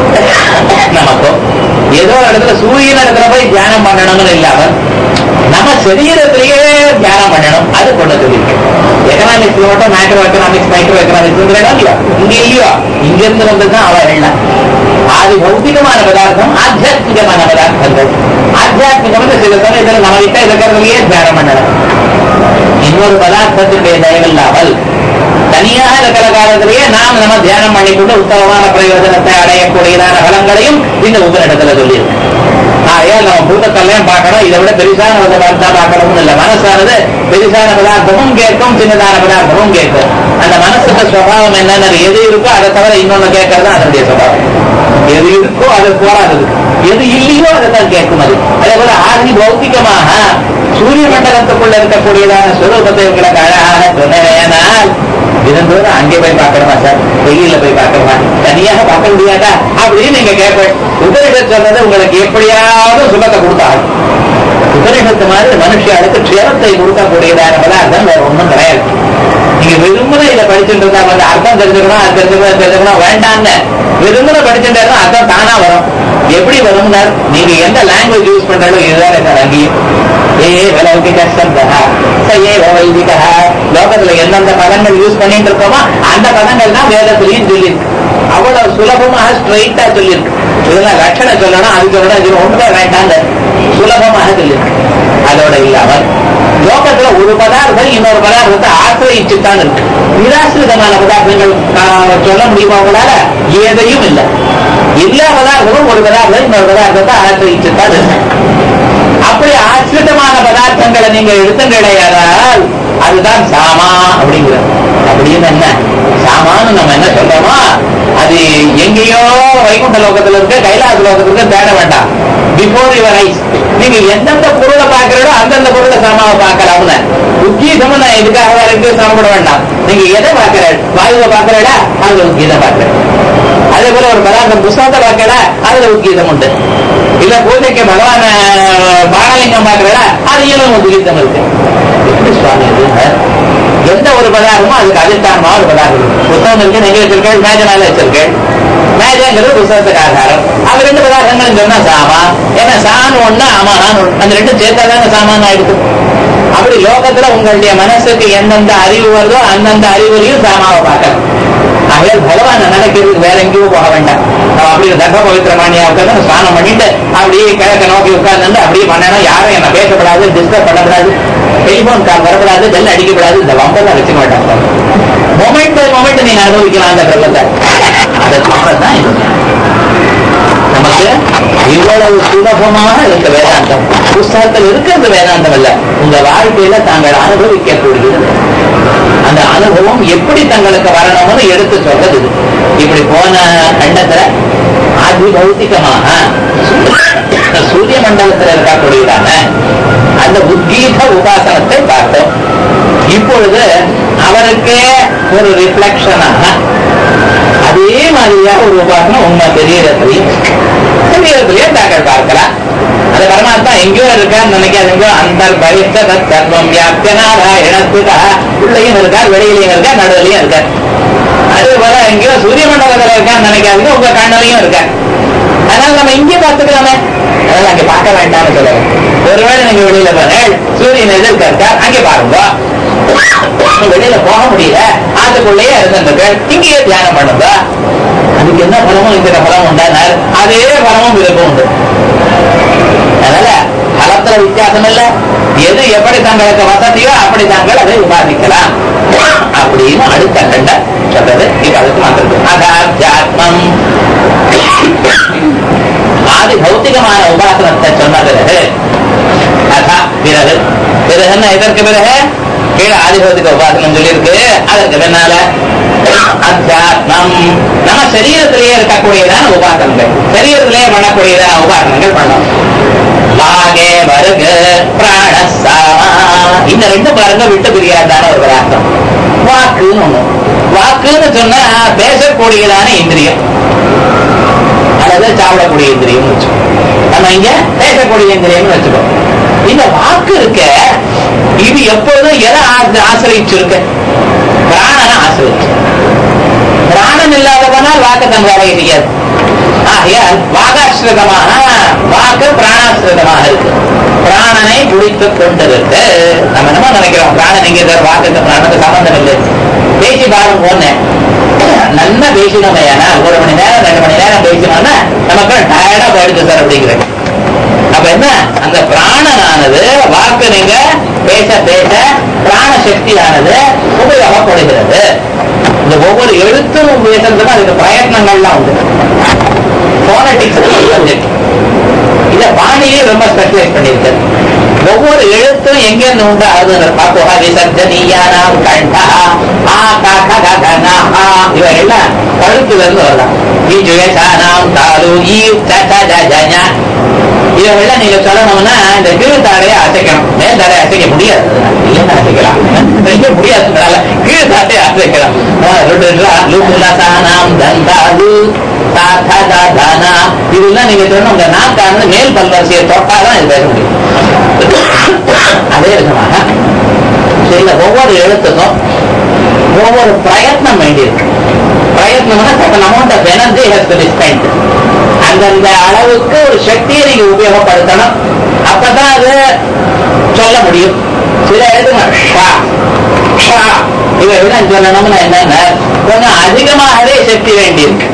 நமக்கும் ஏதோ இடத்துல சூரியன் இடத்துல போய் தியானம் பண்ணணும்னு இல்லாம நம்ம சரீரத்திலேயே தியானம் பண்ணணும். அது கொண்டு சொல்லியிருக்கேன். எக்கனாமிக்ஸ் மட்டும் மேக்ரோ எக்கனாமிக்ஸ் மைக்ரோ எக்கனாமிக்ஸ் இல்லையா? இங்க இல்லையோ, இங்க இருந்து வந்ததுதான் அவ எல்லாம் ஆதி பௌத்திகமான பதார்த்தம் ஆத்தியாத்மிகமான பதார்த்தங்கள். ஆத்தியாத்மிகம் சில சமயத்தில் நம்ம கிட்ட இருக்கிறதுலயே தியானம் பண்ணணும். இன்னொரு பதார்த்தத்துடைய தயவில்லாமல் தனியாக இருக்கிற காலத்திலேயே நாம் நம்ம தியானம் பண்ணிக்கொண்டு உத்தமமான பிரயோஜனத்தை அடையக்கூடியதான பலங்களையும் இந்த உபரிடத்துல சொல்லியிருக்கேன். ஆகையால் நம்ம பூதத்தெல்லாம் பார்க்கணும். இதை விட பெரிசான பதார்த்தம் பார்க்கணும்னு இல்லை. மனசானது பெரிசான பதார்த்தமும் கேட்கும், சின்னதான பதார்த்தமும் கேட்கும். அந்த மனசுக்கு சுபாவம் என்னென்ன எது இருக்கோ அதை தவிர இன்னொன்னு கேட்கறது அதனுடைய சுபாவம். எது இருக்கோ அது போராது, எது இல்லையோ அதை தான் கேட்கும். அது அதே போல ஆதி பௌத்திகமாக சூரிய மண்டலத்துக்குள்ள இருக்கக்கூடியதான ஸ்வரூபத்தை உங்களுக்கு அழகாக சொன்னால் தினந்தோறும் அங்கே போய் பார்க்கணுமா சார், வெயில போய் பார்க்கணுமா, தனியாக பார்க்க முடியாதா அப்படின்னு நீங்க கேட்பேன். உபனிஷத் சொன்னது உங்களுக்கு எப்படியாவது சுகத்தை கொடுத்தாலும் உபனிஷத்து மாதிரி மனுஷியாளுக்கு க்ஷேமத்தை கொடுக்கக்கூடியதான பதார்த்தம் வேற ஒன்றும் கிடையாது. நீங்க விரும்புற இதை படிச்சுட்டு இருந்தா வந்து அர்த்தம் தெரிஞ்சுக்கணும், அது தெரிஞ்சுக்கணும் தெரிஞ்சுக்கணும் வேண்டான்னு விரும்புற படிச்சுட்டு இருந்தா அர்த்தம் தானா வரும். எப்படி வரும்னா நீங்க எந்த லாங்குவேஜ் யூஸ் பண்றாலும் இதுதான் அங்கேயும் ஏ வைதிகா ஏ வைதிகா லோகத்துல எந்தெந்த பதங்கள் யூஸ் பண்ணிட்டு இருக்கோமோ அந்த பதங்கள் தான் வேதத்திலையும் சொல்லியிருக்கு. அவ்வளவு சுலபமாக ஸ்ட்ரைட்டா சொல்லியிருக்கு. இதெல்லாம் லட்சணம் சொல்லணும், அது சொல்லணும், இது ஒன்றுமே வேண்டாங்க சுலபமாக சொல்லியிருக்கு. அதோட இல்லாமல் லோகத்துல ஒரு பதார்த்தம் இன்னொரு பதார்த்தத்தை ஆசிரியிச்சுத்தான் இருக்கு. நிராசிரிதமான பதார்த்தங்கள் சொல்ல முடியுமா உங்களால? எதையும் இல்லை. எல்லா பதார்த்தமும் ஒரு பதார்த்தம் இன்னொரு பதார்த்தத்தை ஆசிரியிச்சுத்தான் இருக்கு. அப்படி ஆசிரிதமான பதார்த்தங்களை நீங்க எடுத்து கிடையாதால் அதுதான் சாமா அப்படிங்கிறது. அப்படின்னு என்ன சாமான்னு நம்ம என்ன சொல்றோமோ அது எங்கேயோ வைகுண்ட லோகத்துல இருக்க கைலாச லோகத்துல தேட வேண்டாம். பிஃபோர் யுவர் ஐஸ் நீங்க எந்தெந்த பொருளை பார்க்கிறோ அந்தந்த பொருளை சாமாவை பார்க்கலாம்னு. உத்கீதமும் நான் எதுக்காக வரைக்கும் சாப்பிட வேண்டாம். நீங்க எதை பார்க்கிறேன், வாயுவை பார்க்கிறா அதுல உத்கீதம் பார்க்கிறேன். அதே போல ஒரு பதார்த்தம் புஸ்தகத்தை பார்க்கல அதுல உத்கீதம் உண்டு. இல்ல பூஜைக்கு பகவான பாடலிங்கம் பார்க்கிறா அதுல உத்கீதம் இருக்கு. எப்படி சுவாமி எந்த ஒரு பதார்த்தமும் அதுக்கு அதிஷ்டானமா ஒரு பதார்த்தம். புத்தகம் இருக்கு, நீங்க வச்சிருக்கேன், மேஜ மேல வச்சிருக்கேன். மேஜங்கிறது புத்தகத்துக்கு ஆதாரம். அது ரெண்டு பதார்த்தங்கள் சொன்னா சாமா, ஏன்னா சான் ஒண்ணு அமானான் ஒண்ணு, அந்த ரெண்டும் சேர்த்தாதான சாமான் ஆயிடுது. அப்படி லோகத்துல உங்களுடைய மனசுக்கு எந்தெந்த அறிவு வருதோ அந்தந்த அறிவுலையும் சாமாவை பார்க்கலாம். ஆகையால் பகவான் நினைக்கிறதுக்கு வேற எங்கேயும் போக வேண்டாம். நம்ம அப்படி தர்ம பவித்திர மானியா உட்காந்து ஸ்நானம் பண்ணிட்டு அப்படியே கிழக்க நோக்கி உட்கார்ந்து அப்படியே பண்ணணும். யாரும் என்ன பேசப்படாது, டிஸ்டர்ப் பண்ணக்கூடாது, டெலிபோன் கால் வரப்படாது, ஜெல் அடிக்கப்படாது. இந்த வம்பெல்லாம் வச்சுக்க மாட்டாங்க. மொமெண்ட் பை மொமெண்ட் நீங்க அனுபவிக்கலாம் அந்த பிரபலத்தை. அதை சொல்றதுதான் இது. நமக்கு இவ்வளவு சுலபமாக இருக்க வேதாந்தம் புஸ்தகத்தில் இருக்கிறது வேதாந்தம் அல்ல, உங்க வாழ்க்கையில தாங்கள் அனுபவிக்கக்கூடியது. அந்த அனுபவம் எப்படி தங்களுக்கு வரணும்னு எடுத்து சொல்றது இது. இப்படி போன கண்டத்துல ஆதி பௌத்திகமாக சூரிய மண்டலத்தில் இருக்கக்கூடியதான அந்த உத்கீத உபாசனத்தை பார்த்தோம். இப்பொழுது அவருக்கே ஒரு ரிஃப்ளெக்ஷனாக அதே மாதிரியாக ஒரு உபாசனம் உண்மை தெரியறதுலையும் தெரியறதுலயே தாங்கள் பார்க்கலாம். அது பரமாத்மா எங்கேயோ இருக்கான்னு நினைக்காதுங்கோ. அந்த பவித்த தர்மம் வியாப்தியனாக இடத்துக்கா உள்ளையும் இருக்கார், வெளியிலையும் இருக்கார், நடுவிலையும் இருக்கார். அது போல எங்கேயோ சூரிய மண்டலத்துல இருக்கான்னு நினைக்காதுங்க, உங்க கண்ணலையும் இருக்கார். அதனால நம்ம இங்கே பார்த்துக்கலாமே, அதனால அங்கே பார்க்க வேண்டாம்னு சொல்லுங்க. ஒருவேளை நீங்க வெளியில பாரு சூரியன் எதிர்க்க இருக்கார், அங்கே பாருங்க. வெளியில போக முடியல, அதுக்குள்ளேயே இருந்துருக்கு, இங்கேயே தியானம் பண்ணுங்க. அதுக்கு என்ன பலமும் இந்த பலம் உண்டானார், அதே பலமும் இதுக்கும் உண்டு. அதனால பலத்துல வித்தியாசம் இல்ல. எது எப்படி தங்களுக்கு வசதியோ அப்படி தாங்கள் அதை உபாதிக்கலாம் அப்படின்னு அடுத்த கண்ட சொல்றது. இப்ப அதுக்கு மாத்திருக்கு அதாத்மம் ஆதி பௌத்திகமான உபாசனத்தை சொன்ன பிறகு அதா பிறகு பிறகுன்னா எதற்கு பிறகு கீழே ஆதிபௌத்திக உபாசனம் சொல்லியிருக்கு. அதற்கு பின்னால அத்தியாத்மம் நம்ம சரீரத்திலேயே இருக்கக்கூடியதான உபாசனங்கள், சரீரத்திலேயே பண்ணக்கூடியதான உபாசனங்கள் பண்ணணும். வாகே வருகு பிராணசாமா. இந்த ரெண்டு பாருங்க விட்டு பிரியாதான ஒரு பதார்த்தம். வாக்குன்னு ஒண்ணு. வாக்குன்னு சொன்னா பேசக்கூடியதான இந்திரியம் அல்லது சாப்பிடக்கூடிய இந்திரியம் வச்சுக்கோ. நம்ம இங்க பேசக்கூடிய இந்திரியம் வச்சுக்கோ. இந்த வாக்கு இருக்க இது எப்பொழுதும் எதை ஆசிரியிச்சிருக்கு? பிராணனை ஆசிரியிச்சு. பிராணன் இல்லாதவனால் வாக்கு தன் வேலையை செய்யாது. ஆகையால் வாகாசிரிதமாக வாக்கு பிராணாசிரிதமாக இருக்கு. பிராணனை குடித்துக் கொண்டிருக்கு. நம்ம என்னமோ நினைக்கிறோம் பிராணன் எங்க வாக்குக்கு பிராணத்துக்கு சம்பந்தம் இல்லை. பேசி பாருங்க போனேன் நல்லா பேசினோம். ஏன்னா ஒரு மணி நேரம் ரெண்டு மணி நேரம் பேசினோம்னா நமக்கு டயர்டா போயிடுது சார் அப்படிங்கிறேன். அப்ப என்ன அந்த பிராணனானது வாக்கு நீங்க பேச பேச பிராண சக்தியானது உபயோகப்படுகிறது. இந்த ஒவ்வொரு எழுத்தும் பேசுறதுக்கு அதுக்கு பிரயத்னங்கள்லாம் உண்டு. போனடிக்ஸ் இத வாணியே ரொம்ப ஸ்பெஷலைஸ் பண்ணிருக்கு. ஒவ்வொரு எழுத்தும் எங்க இருந்து உண்டு விசர்ஜனியானாம் கண்டா ஆ கா இவெல்லாம் கழுத்துல இருந்து வரலாம். இவெல்லாம் நீங்க சொல்லணும்னா இந்த கீழ் தாடையை அசைக்கணும். மேல் தாடையை அசைக்க முடியாது. இல்லைன்னு அசைக்கலாம் செய்ய முடியாதுனால கீழ் தாடையை அசைக்கலாம். இதெல்லாம் நீங்க சொன்ன உங்க நாக்கானது மேல் பல்வரிசையை தொட்டாதான் இது பேச முடியும். அதே விதமாக சில ஒவ்வொரு எழுத்துக்கும் ஒவ்வொரு பிரயத்னம் வேண்டியிருக்கு. பிரயத்னம்னா certain amount of energy has to be spent. அந்தந்த அளவுக்கு ஒரு சக்தியை நீங்க உபயோகப்படுத்தணும். அப்பதான் அது சொல்ல முடியும். சில எழுத்துங்க இதை விட சொல்லணும்னா என்னன்னா கொஞ்சம் அதிகமாகவே சக்தி வேண்டியிருக்கு.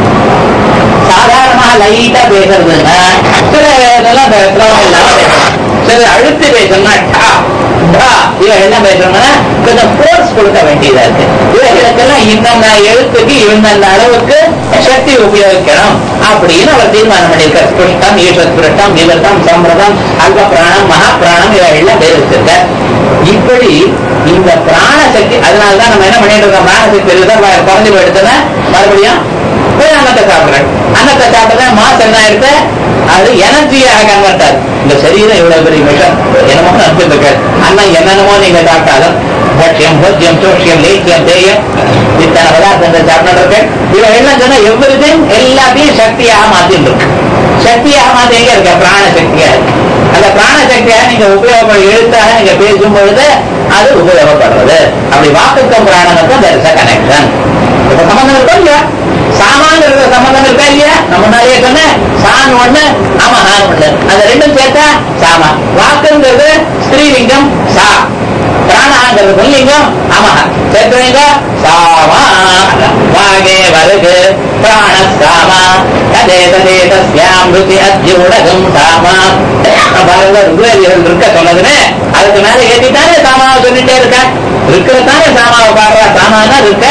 சாதாரணமாக லைட்டா பேசுறதுன்னா சில இதெல்லாம் சில அழுத்தி பேசணும்னா இவன் என்ன பேசணும்னா கொஞ்சம் போர்ஸ் கொடுக்க வேண்டியதா இருக்கு. இவர்களுக்கெல்லாம் இந்தந்த எழுத்துக்கு இந்தந்த அளவுக்கு சக்தி உபயோகிக்கணும் அப்படின்னு அவர் தீர்மானம் பண்ணியிருக்கார். ஸ்பிருஷ்டம் ஈஸ்வரம் விவர்த்தம் சம்பிரதம் அல்ப பிராணம் மகா பிராணம் இவையெல்லாம் பேர் வச்சிருக்கார். இப்படி இந்த பிராண சக்தி அதனாலதான் நம்ம என்ன பண்ணிட்டு இருக்கோம்? பிராண சக்தி ரிசர்வாயர் குறைஞ்சு போயிடுச்சுன்னா மறுபடியும் போய் அன்னத்தை சாப்பிடுறேன். அன்னத்தை சாப்பிட்டா மாசு என்ன ஆயிடுச்சு? அது எனர்ஜியாக கன்வெர்ட் ஆகுது. இந்த சரீரம் இவ்வளவு பெரிய விஷயம் என்னமோ நினைச்சிட்டு இருக்காரு. அண்ணன் என்னென்னமோ நீங்க சாப்பிட்டாலும் பட்சியம் போத்தியம் சோஷியம் லேக்கியம் தேயம் இத்தனை பதார்த்தங்கள் சாப்பிட்டு இருக்கேன். இவன் என்ன சொன்னா எவ்ரிதிங் எல்லாத்தையும் சக்தியாக மாத்திட்டு இருக்கு. சக்தியாக மாத்தி எங்க இருக்க? பிராண சக்தியா இருக்கு. அந்த பிராண சக்தியா நீங்க உபயோக எழுத்தாக நீங்க பேசும் பொழுது அது உபயோகப்படுறது. அப்படி வாக்குக்கும் பிராணனுக்கும் there is a connection. இப்ப சம்பந்தம் இருக்கா இல்லையா? சாமான்ங்கிற சம்பந்தம் இருக்கா இல்லையா? நம்ம நிறைய சொன்ன சான் ஒண்ணு அமஹான் ஒண்ணு, அந்த ரெண்டும் சேர்த்தா சாமா. வாக்குங்கிறது ஸ்ரீலிங்கம் சா, பிராணாங்கிறது புல்லிங்கம் அமஹா. சேர்த்துவீங்க சாமா. வாகே வருகு பிராண சாமா கதே ததே தஸ்யாம் ருதி அத்யூடகம் சாமா. பாருங்க ருக்வேதிகள் இருக்க சொன்னதுன்னு அதுக்கு மேல ஏற்றிட்டானே சாமாவை சொல்லிட்டே இருக்க. இருக்கிறதானே சாமாவை பாடுறா. சாமானா இருக்க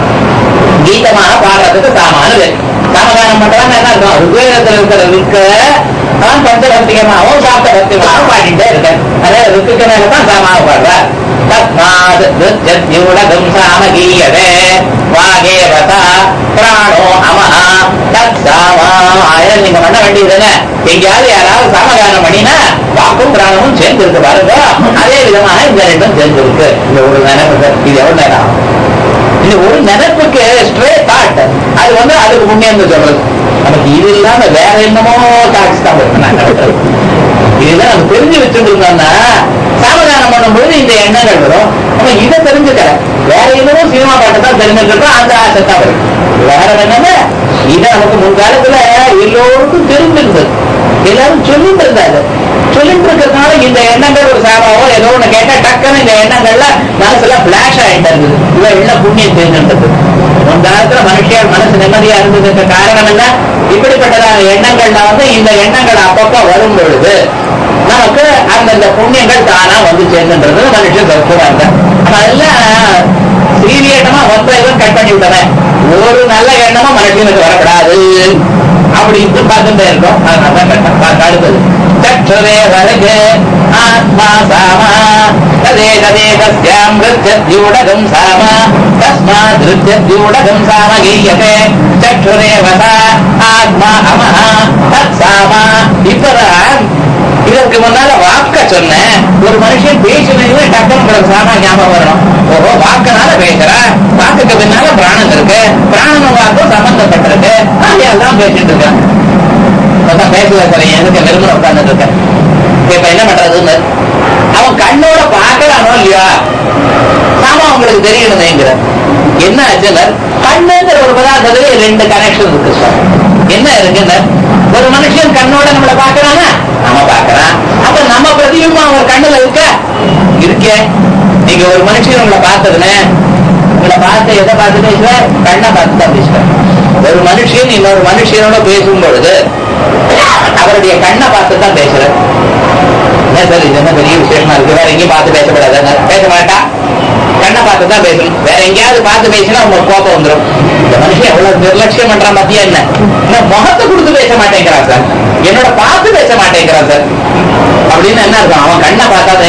கீதமாக பாடுறதுக்கு சாமானு. சாமகானம் பண்றாங்க என்ன இருக்கும்? ருக்வேதத்தில் இருக்கிற ருக்கு தான் பஞ்சபக்திகமாகவும் சாப்த பக்தியமாகவும் பாடிட்டே இருக்க. அதே ருக்குக்கு மேலதான் சாமாவை பாடுற. தஸ்மாத் நிருத்யூடகம் சாமகீயதே வாகேவதா பிராணோ அமஹா தத் சாமா. ஆயிரம் நீங்க பண்ண வேண்டியதுன்னு எங்கேயாவது யாராவது சாமகானம் பண்ணினா வாக்கும் பிராணமும் சேர்ந்து இருக்கு பாருங்க. அதே விதமாக இந்த ரெண்டும் சேர்ந்து இருக்கு. இந்த ஒரு நினைப்பு இது எவ்வளவு நேரம்? இந்த ஒரு நினைப்புக்கு ஸ்ட்ரே தாட் அது வந்து அதுக்கு முன்னேந்து சொல்றது. நமக்கு இது இல்லாம வேற என்னமோ தாட்ஸ் தான் இருக்கு. இதுதான் நம்ம தெரிஞ்சு வச்சுட்டு இருந்தோம்னா சாமதானம் பண்ணும்போது இந்த எண்ணங்கள் வரும். நம்ம இதை தெரிஞ்சுக்கல வேற என்னமோ சினிமா பாட்டு தான் தெரிஞ்சுக்கிட்டோம். அந்த ஆசை தான் வரும். வேற என்னன்னா இதை நமக்கு முன்காலத்துல எல்லோருக்கும் தெரிஞ்சிருந்தது. எல்லாரும் சொல்லிட்டு இருந்தாரு. சொல்லிட்டு இருக்கிறதுனால இந்த எண்ணங்கள் ஒரு சாமாவோ ஏதோ ஒண்ணு கேட்டா டக்குன்னு இந்த எண்ணங்கள்ல மனசுல பிளாஷ் ஆயிட்டு இருந்தது. இவ என்ன புண்ணியம் தெரிஞ்சிருந்தது. முன் காலத்துல மனுஷன் மனசு நிம்மதியா இருந்ததுக்கு காரணம் என்ன? இப்படிப்பட்டதான எண்ணங்கள்ல வந்து இந்த எண்ணங்கள் அப்பப்போ வரும் பொழுது நமக்கு அந்தந்த புண்ணியங்கள் தானா வந்து சேர்ந்துன்றது மனுஷன் சொல்லுவாங்க. அதெல்லாம் சீரியட்டமா மொத்த இதுவும் கட் பண்ணி விட்டவன் ஒரு நல்ல எண்ணமும் மனுஷனுக்கு வரக்கூடாது அப்படின்னு பார்த்துட்டே இருக்கும். அதனாலதான் கட்டம் அடுத்தது சற்றுரே வருகு ஆத்மா சாமா ததே ததே தஸ்யாம் ருத்யூடகம் சாமா தஸ்மாத் ருத்யூடகம் சாம கீயதே சற்றுரே வசா ஆத்மா அமஹா தத் சாமா. இப்பதான் இது அதற்கு முன்னால வாக்க சொன்னேன். ஒரு மனுஷன் பேசினது டக்குனு சாமா ஞாபகம் வரணும். ஓஹோ, வாக்கனால பேசுறான், வாக்குக்கு பின்னால பிராணம் இருக்கு, பிராணம் வாக்கும் சம்பந்தப்பட்டிருக்கு, அதெல்லாம் பேசிட்டு இருக்கான். பேசுவ சார் எனக்கு வெறுமனை உட்கார்ந்துட்டு இருக்கேன். இப்ப என்ன பண்றதுன்னு அவன் கண்ணோட பாக்கலானோ இல்லையா, சாமா உங்களுக்கு தெரியணுமேங்கிற என்ன ஆச்சுன்னா கண்ணுங்கிற ஒரு பதார்த்தத்திலே ரெண்டு கனெக்ஷன் இருக்கு சார். என்ன இருக்குன்னு ஒரு மனுஷன் கண்ணோட நம்மளை பாக்குறானா, நம்ம பாக்குறான். அப்ப நம்ம பிரதிபிம்பம் அவர் கண்ணுல இருக்க இருக்கே. நீங்க ஒரு மனுஷன் உங்களை பார்த்ததுன்னு உங்களை பார்த்து எதை பார்த்து பேசுற, கண்ணை பார்த்து தான் பேசுறேன். ஒரு மனுஷன் இன்னொரு மனுஷனோட பேசும் பொழுது அவருடைய கண்ணை பார்த்து தான் பேசுறேன். என்ன சார் இது என்ன பெரிய விசேஷமா இருக்கு, வேற எங்கேயும் பார்த்து பேசப்படாது, பேச மாட்டா, கண்ணை பார்த்து தான் பேசணும். வேற எங்கேயாவது பார்த்து பேசினா உங்களுக்கு கோபம் வந்துடும். இந்த மனுஷன் எவ்வளவு நிர்லட்சியம் பண்றான் பத்தியா, என்ன முகத்தை கொடுத்து பேச மாட்டேங்கிறான் சார், என்னோட பார்த்து பேச மாட்டேங்கிறான் சார் அப்படின்னு என்ன இருக்கும். அவன் கண்ணை பார்த்தா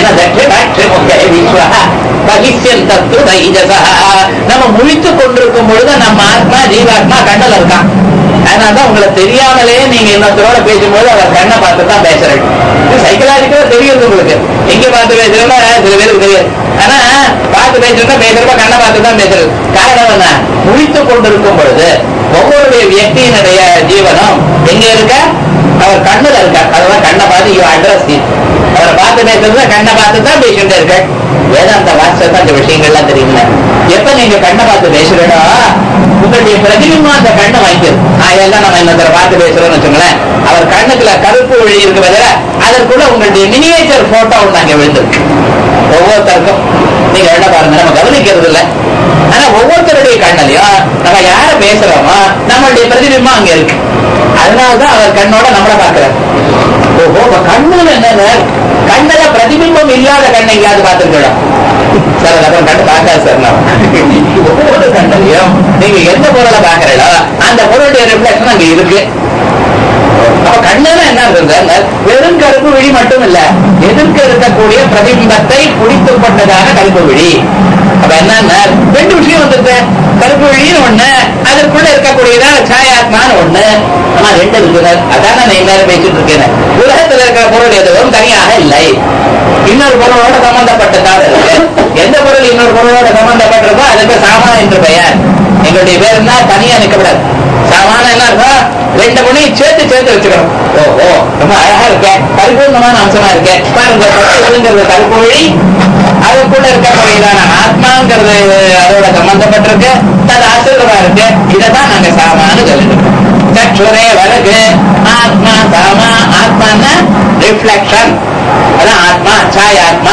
நம்ம முழித்து கொண்டிருக்கும் பொழுது நம்ம ஆத்மா ஜீவாத்மா கண்ணல இருக்கான். அதனாலதான் உங்களை தெரியாமலே நீங்க இன்னொருத்தரோட பேசும்போது அவர் கண்ணை பார்த்து தான் பேசுறேன். சைக்கலாஜிக்கலா தெரியுது உங்களுக்கு. எங்க பார்த்து பேசுறோம்னா சில பேருக்கு தெரியாது. ஆனா பார்த்து பேசுறதா பேசுறப்ப கண்ணை பார்த்து தான் பேசுறது. காரணம் என்ன, முழித்து கொண்டிருக்கும் பொழுது ஒவ்வொருடைய வியக்தியினுடைய ஜீவனம் எங்க இருக்க, அவர் கண்ணுல இருக்கார். அதெல்லாம் கண்ணை பார்த்து இவ அட்ரஸ் அவரை பார்த்து பேசுறது கண்ணை பார்த்து தான் பேசிட்டே இருக்க. வேதாந்த வாட்ஸ்அப் அந்த விஷயங்கள்லாம் தெரியுங்களா. எப்ப நீங்க கண்ணை பார்த்து பேசுறீங்களோ உங்களுடைய பிரதிபிம்பம் அந்த கண்ணை வாங்கிக்கிறது. அதெல்லாம் நம்ம இன்னொருத்தரை பார்த்து பேசுறோம்னு வச்சுங்களேன், அவர் கண்ணுக்குள்ள கருப்பு ஒளி இருக்கு பதில அதற்குள்ள உங்களுடைய மினியேச்சர் போட்டோ ஒன்று அங்க விழுந்திருக்கு. ஒவ்வொருத்தருக்கும் நீங்க என்ன பாருங்க, நம்ம கவனிக்கிறது இல்லை. ஆனா ஒவ்வொருத்தருடைய கண்ணிலையும் நம்ம யார பேசுறோமோ நம்மளுடைய பிரதிபிம்பம் அங்க இருக்கு. அதனாலதான் அவர் கண்ணோட நம்மளை பார்க்கிறார். ஓஹோ, கண்ணுல என்ன, கண்ணுல பிரதிபிம்பம் இல்லாத கண்ணை எங்கேயாவது பார்த்துருக்கோம் சார். அப்புறம் கண்ணு பார்க்காது சார். ஒவ்வொரு கண்ணிலையும் நீங்க எந்த பொருளை பார்க்கிறீங்களோ அந்த பொருளுடைய ரிஃப்ளெக்ஷன் அங்க இருக்கு. அப்ப கண்ணுல என்ன இருக்கு, வெறும் கருப்பு விழி மட்டும் இல்ல, எதிர்க்க இருக்கக்கூடிய பிரதிபிம்பத்தை குடித்துக் கொண்டதாக கருப்பு விழி. அப்ப என்னன்னா ரெண்டு விஷயம் வந்துருக்கு, கருப்பு விழின்னு ஒண்ணு, அதற்குள்ள இருக்கக்கூடியதான சாயாத்மான்னு ஒண்ணு. ஆனா ரெண்டு இருக்கு. அதான் நான் எல்லாரும் பேசிட்டு இருக்கேன். உலகத்தில் இருக்கிற பொருள் எதுவும் தனியாக இல்லை, இன்னொரு பொருளோட சம்பந்தப்பட்டதாக இருக்கு. எந்த பொருள் இன்னொரு பொருளோட சம்பந்தப்பட்டிருக்கோ அதுக்கு சாமான என்று பெயர். எங்களுடைய பேர் என்ன, தனியா நிற்கப்படாது. சாமான என்ன இருக்கும், ரெண்டு மணியும் சேர்த்து சேர்த்து வச்சுக்கணும். ஓஹோ, ரொம்ப அழகா இருக்கேன், பரிபூர்ணமான அம்சமா இருக்கேன் பாருங்க. கருப்பு வழி அதுக்குள்ள இருக்கக்கூடியதான ஆத்மாங்கிறது அதோட சம்பந்தப்பட்டிருக்கு, அது ஆசிரியமா இருக்கு. இதைதான் நாங்க சாமான்னு சொல்லிட்டு சற்றுரே வழக்கு ஆத்மா சாமா. ஆத்மான்னா ரிஃப்ளெக்ஷன், அதான் ஆத்மா சாயாத்மா.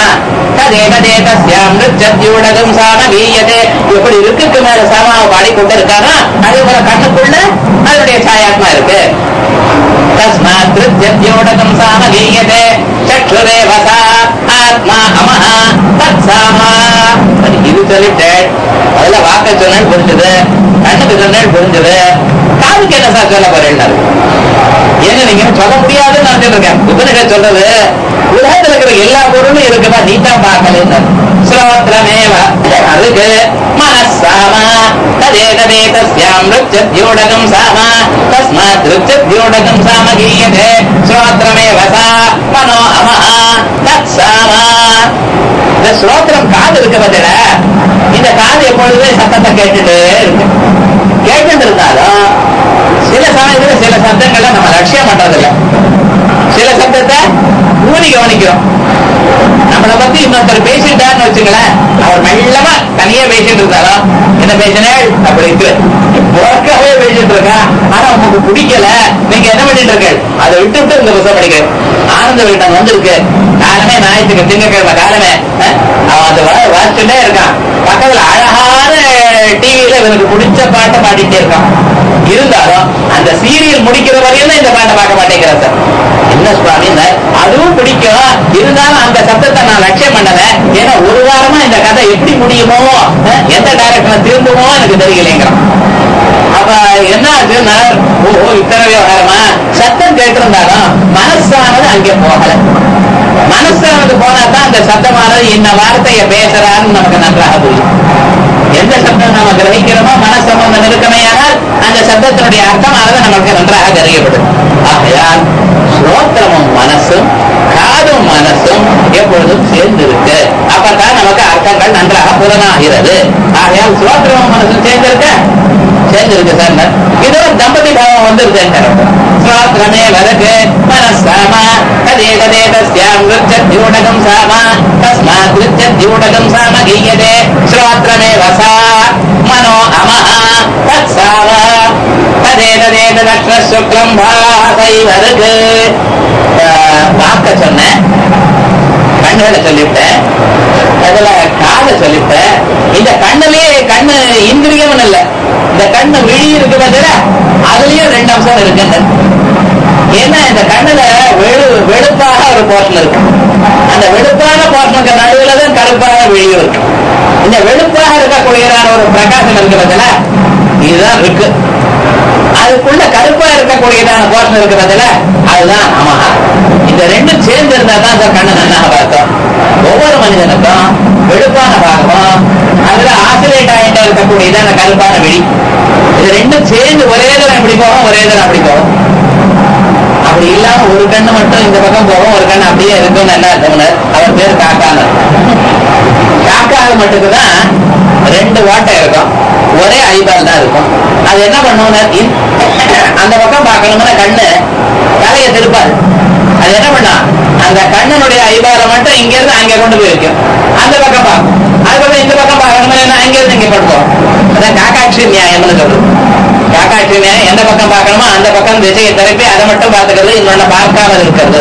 எப்படி இருக்கு மேல சாமாவை பாடிக்கொண்டு இருக்காரா அதே போல கண்ணுக்குள்ள அதனுடைய சாயாத்மா இருக்கு. தஸ்மாத் திருத்யோடகம் சாம கீயதே சற்றுரே வசா ஆத்மா அமஹா தத் சாமா. இது சொல்லிட்டு அதுல வாக்க சொன்னேன்னு புரிஞ்சது, கண்ணுக்கு சொன்னேன்னு புரிஞ்சது, காதுக்கு என்ன சார் சொல்ல போறேன் என்ன நீங்க சொல்ல முடியாதுன்னு நான் இருக்கேன். உபனிஷத் சொல்றது உலகத்தில் இருக்கிற எல்லா பொருளும் இருக்குதா, நீட்டா பார்க்கல. ஸ்ரோத்ரமேவ அதுக்கு மனசாமா ததே ததே தஸ்யாம் ருச்சத்யோடகம் சாமா தஸ்மாத் ருச்சத்யோடகம் சாம கீயதே ஸ்ரோத்ரமேவ சா மனோ அமஹா தத் சாமா. இந்த ஸ்ரோத்திரம் காது இருக்க பதில இந்த காது எப்பொழுதுமே சத்தத்தை கேட்டுட்டு இருக்கு. கேட்டு இருந்தாலும் சில சமயத்துல சில சத்தங்களை நம்ம லட்சியம் பண்றதில்லை. சில சத்தத்தை ஊனி கவனிக்கிறோம். நம்மளை பத்தி இன்னொருத்தர் பேசிட்டாருன்னு வச்சுங்களேன், அவர் மெல்லமா தனியா பேசிட்டு இருந்தாலும் என்ன பேசினேன் அப்படி இருக்கு, உறக்காவே பேசிட்டு இருக்கா. ஆனா உங்களுக்கு பிடிக்கல, நீங்க என்ன பண்ணிட்டு இருக்க, அதை விட்டு விட்டு இந்த புத்தகம் படிக்க ஆனந்த வீட்டம் வந்திருக்கு. காலமே ஞாயிற்றுக்கு திங்கக்கிழமை காலமே அவன் அதை வாசிச்சுட்டே இருக்கான். பக்கத்துல அழகான டிவியில இவனுக்கு பிடிச்ச பாட்டை பாடிட்டே இருக்கான். இருந்தாலும் அந்த சீரியல் முடிக்கிற வரையும் தான் இந்த பாட்டை பார்க்க மாட்டேங்கிறான் சார். என்ன சுவாமி, அதுவும் பிடிக்கும், இருந்தாலும் அந்த சத்தத்தை நான் லட்சியம் பண்ணல. ஏன்னா ஒரு வாரமா இந்த கதை எப்படி முடியுமோ, எந்த டைரக்ஷன்ல திரும்புமோ எனக்கு தெரியலைங்கிறான். அப்ப என்ன ஆச்சுன்னா, ஓஹோ இத்தனை விவகாரமா சத்தம் கேட்டிருந்தாலும் மனசானது அங்கே போகல. மனசானது போனாதான் அந்த சத்தமானது இந்த வார்த்தையை பேசுறான்னு நமக்கு நன்றாக புரியும். எந்த சப்தம் நம்ம கிரகிக்கிறோமோ மனசம்பந்தம் இருக்கமையானால் அந்த சப்தத்தினுடைய அர்த்தமானது நமக்கு நன்றாக அறியப்படும். ஆகையால் ஸ்ரோத்திரமும் மனசும் காதும் மனசும் எப்பொழுதும் சேர்ந்து இருக்கு. அப்பதான் நமக்கு அர்த்தங்கள் நன்றாக புலனாகிறது. ஆகையால் சுவாத்திரமும் மனசும் சேர்ந்திருக்க சேர்ந்திருக்கு சார். இது ஒரு தம்பதி பாவம் வந்துருது. சுவாத்திரமே வதக்கு மனசாமா கதே கதே தஸ்யாம் ருச்சத்யூடகம் சாமா தஸ்மாத் ருச்சத்யூடகம் சாம கீயதே ஸ்ரோத்ரமே வசா மனோ அமஹா தத்சாவா கதே கதே தக்ஷ சுக்லம் பாசை வதக்கு. வாக்க சொன்னேன், கண்களை சொல்லிவிட்டேன், அதுல காதை சொல்லிவிட்டேன். இந்த கண்ணுலயே கண்ணு இந்திரியம் இல்ல, இந்த கண்ணு விழி இருக்கு பார்த்தா அதுலயும் ரெண்டு அம்சம் இருக்கு. ஏன்னா இந்த கண்ணுல வெளு வெளுப்பாக ஒரு போர்ஷன் இருக்கு. அந்த வெளுப்பான போர்ஷனுக்கு நடுவில் தான் கருப்பாக விழியும் இருக்கு. இந்த வெளுப்பாக இருக்கக்கூடியதான ஒரு பிரகாசம் இருக்கு பார்த்தா இதுதான் இருக்கு. அதுக்குள்ள கருப்பா இருக்கக்கூடியதான போர்ஷன் இருக்கு பார்த்தா அதுதான் அமஹா. இந்த ரெண்டும் சேர்ந்து இருந்தா தான் சார் கண்ணு நன்னாக பார்த்தோம். ஒவ்வொரு மனிதனுக்கும் வெளுப்பான பாகமும் அதுல ஆசிலேட் ஆகிட்ட இருக்கக்கூடியதான கருப்பான விழி, இது ரெண்டும் சேர்ந்து ஒரே தரம் எப்படி போகும், ஒரே தரம் அப்படி போகும். அப்படி இல்லாம ஒரு கண்ணு மட்டும் இந்த பக்கம் போகும், ஒரு கண்ணு அப்படியே இருக்குன்னு என்ன அர்த்தம்னு அவர் பேர் காக்கான்னு. காக்காக மட்டுக்குதான் ரெண்டு வாட்டை இருக்கும், ஒரே ஐபால் தான் இருக்கும். அது என்ன பண்ணுவோம்னா அந்த பக்கம் பார்க்கணும்னா கண்ணு தலையை திருப்பாது. அது என்ன பண்ணா அந்த கண்ணனுடைய ஐபால மட்டும் இங்க இருந்து அங்க கொண்டு போய் வைக்கும், அந்த பக்கம் பார்க்கும். அதுக்கப்புறம் இந்த பக்கம் பார்க்கணும்னா அங்க இருந்து இங்க படுத்துவோம். அதான் காக்காட்சி நியாயம்னு சொல்றது. காக்காட்சி நியாயம் எந்த பக்கம் பார்க்கணுமோ அந்த பக்கம் திசையை திருப்பி அதை மட்டும் பார்த்துக்கிறது, இன்னொன்னு பார்க்காம இருக்கிறது.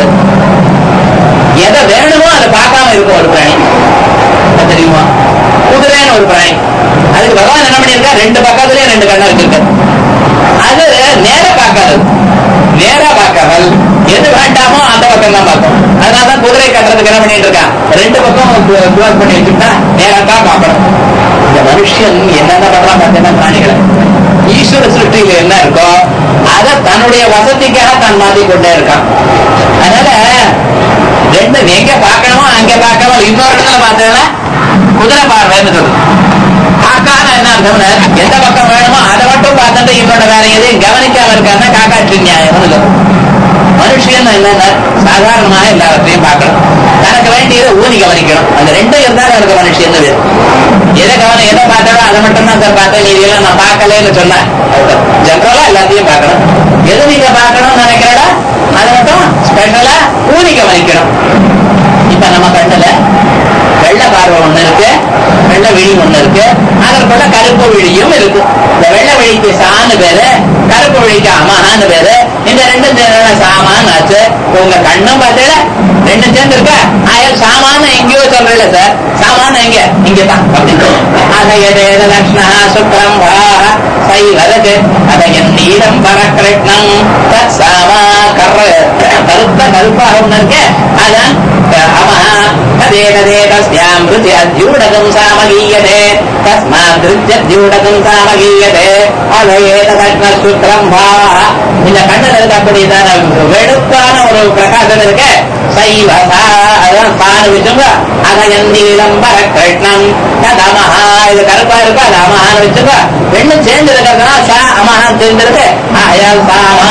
எதை வேணுமோ அதை பார்க்காம இருக்கும் ஒரு பிராணி தெரியுமா. குதிரைன்னு ஒரு பிராணி, அதுக்கு பகவான் என்ன பண்ணிருக்கா, ரெண்டு பக்கத்துலயும் ரெண்டு கண்ணை வச்சிருக்க. அது நேர பார்க்காது, நேரா பார்க்காமல் எது வேண்டாமோ அந்த பக்கம் தான் பார்க்கும். அதனாலதான் குதிரை கட்டுறதுக்கு என்ன பண்ணிட்டு இருக்கா, ரெண்டு பக்கம் க்ளோஸ் பண்ணி வச்சுட்டா நேரா தான் பார்க்கணும். இந்த மனுஷன் என்னென்ன பண்றான் பார்த்தீங்கன்னா பிராணிகளை ஈஸ்வர சிருஷ்டியில என்ன இருக்கோ அதை தன்னுடைய வசதிக்காக தான் மாத்தி கொண்டே இருக்கான். அதனால ரெண்டு எங்க பார்க்கணுமோ அங்க பார்க்காம இன்னொரு இடத்துல பார்த்ததுன்னா குதிரை பார்வைன்னு சொல்லுது. காக்கான என்ன அர்த்தம்னா எந்த பக்கம் வேணுமோ அதை மட்டும் பார்த்துட்டு இன்னொரு வேற எதையும் கவனிக்காம இருக்காருன்னா காக்காட்சி நியாயம்னு சொல்லுது. மனுஷன் என்னன்னா சாதாரணமாக எல்லாத்தையும் பார்க்கணும், தனக்கு வேண்டியதை ஊனி கவனிக்கணும். அந்த ரெண்டும் இருந்தாலும் எனக்கு மனுஷன் பேர். எதை கவனம் எதை பார்த்தாலும் அதை மட்டும் தான் சார் பார்த்தேன், இதெல்லாம் நான் பார்க்கலன்னு சொன்னேன். ஜென்ரலா எல்லாத்தையும் பார்க்கணும். எது நீங்க பார்க்கணும்னு நினைக்கிறடா அதை மட்டும் ஸ்பெஷலா ஊனி கவனிக்கணும். இப்ப நம்ம கண்ணுல வெள்ள பார்வை ஒண்ணு இருக்கு, வெள்ள விழி ஒண்ணு இருக்கு, அதற்குள்ள கருப்பு விழியும் இருக்கு. இந்த வெள்ள விழிக்கு சான்னு பேரு, கருப்பு விழிக்கு அமஹான்னு பேரு. இந்த ரெண்டும் சாமான் ஆச்சு. உங்க கண்ணும் பார்த்தல ரெண்டும் சேர்ந்து இருக்க. ஆயால் சாமான எங்கேயோ சொல்றல சார், சாமான எங்க இங்கதான் அப்படின்னு. அதையதேத லக்ஷ்ணா சுக்ரம் சை வதக்கு அதையன் நீடம் பரகிருஷ்ணம் தத் சாமா கர்ற கருத்த கருப்பாக ஒண்ணு இருக்கு. அதான் அமஹா கதேகதே தஸ்யாம் ருத்யத்யூடகம் சாமகீயதே தஸ்மாத் ருத்யத்யூடகம் சாமகீயதே அதையேத லக்ஷ்ண சுக்ரம் பா. இந்த கண்ணில் இருக்கக்கூடியதான வெடுப்பான ஒரு பிரகாசம் இருக்கு சைவசா, அதான் சாணு வச்சுங்க. அதையன் நீலம் பரகிருஷ்ணம் தத் அமஹா, இது கருப்பா இருக்கு, அது அமஹான்னு வச்சுங்க. ரெண்டும் சேர்ந்து இருக்கிறதுனா சா அமஹான் சேர்ந்திருக்கு. ஆயால் சாமா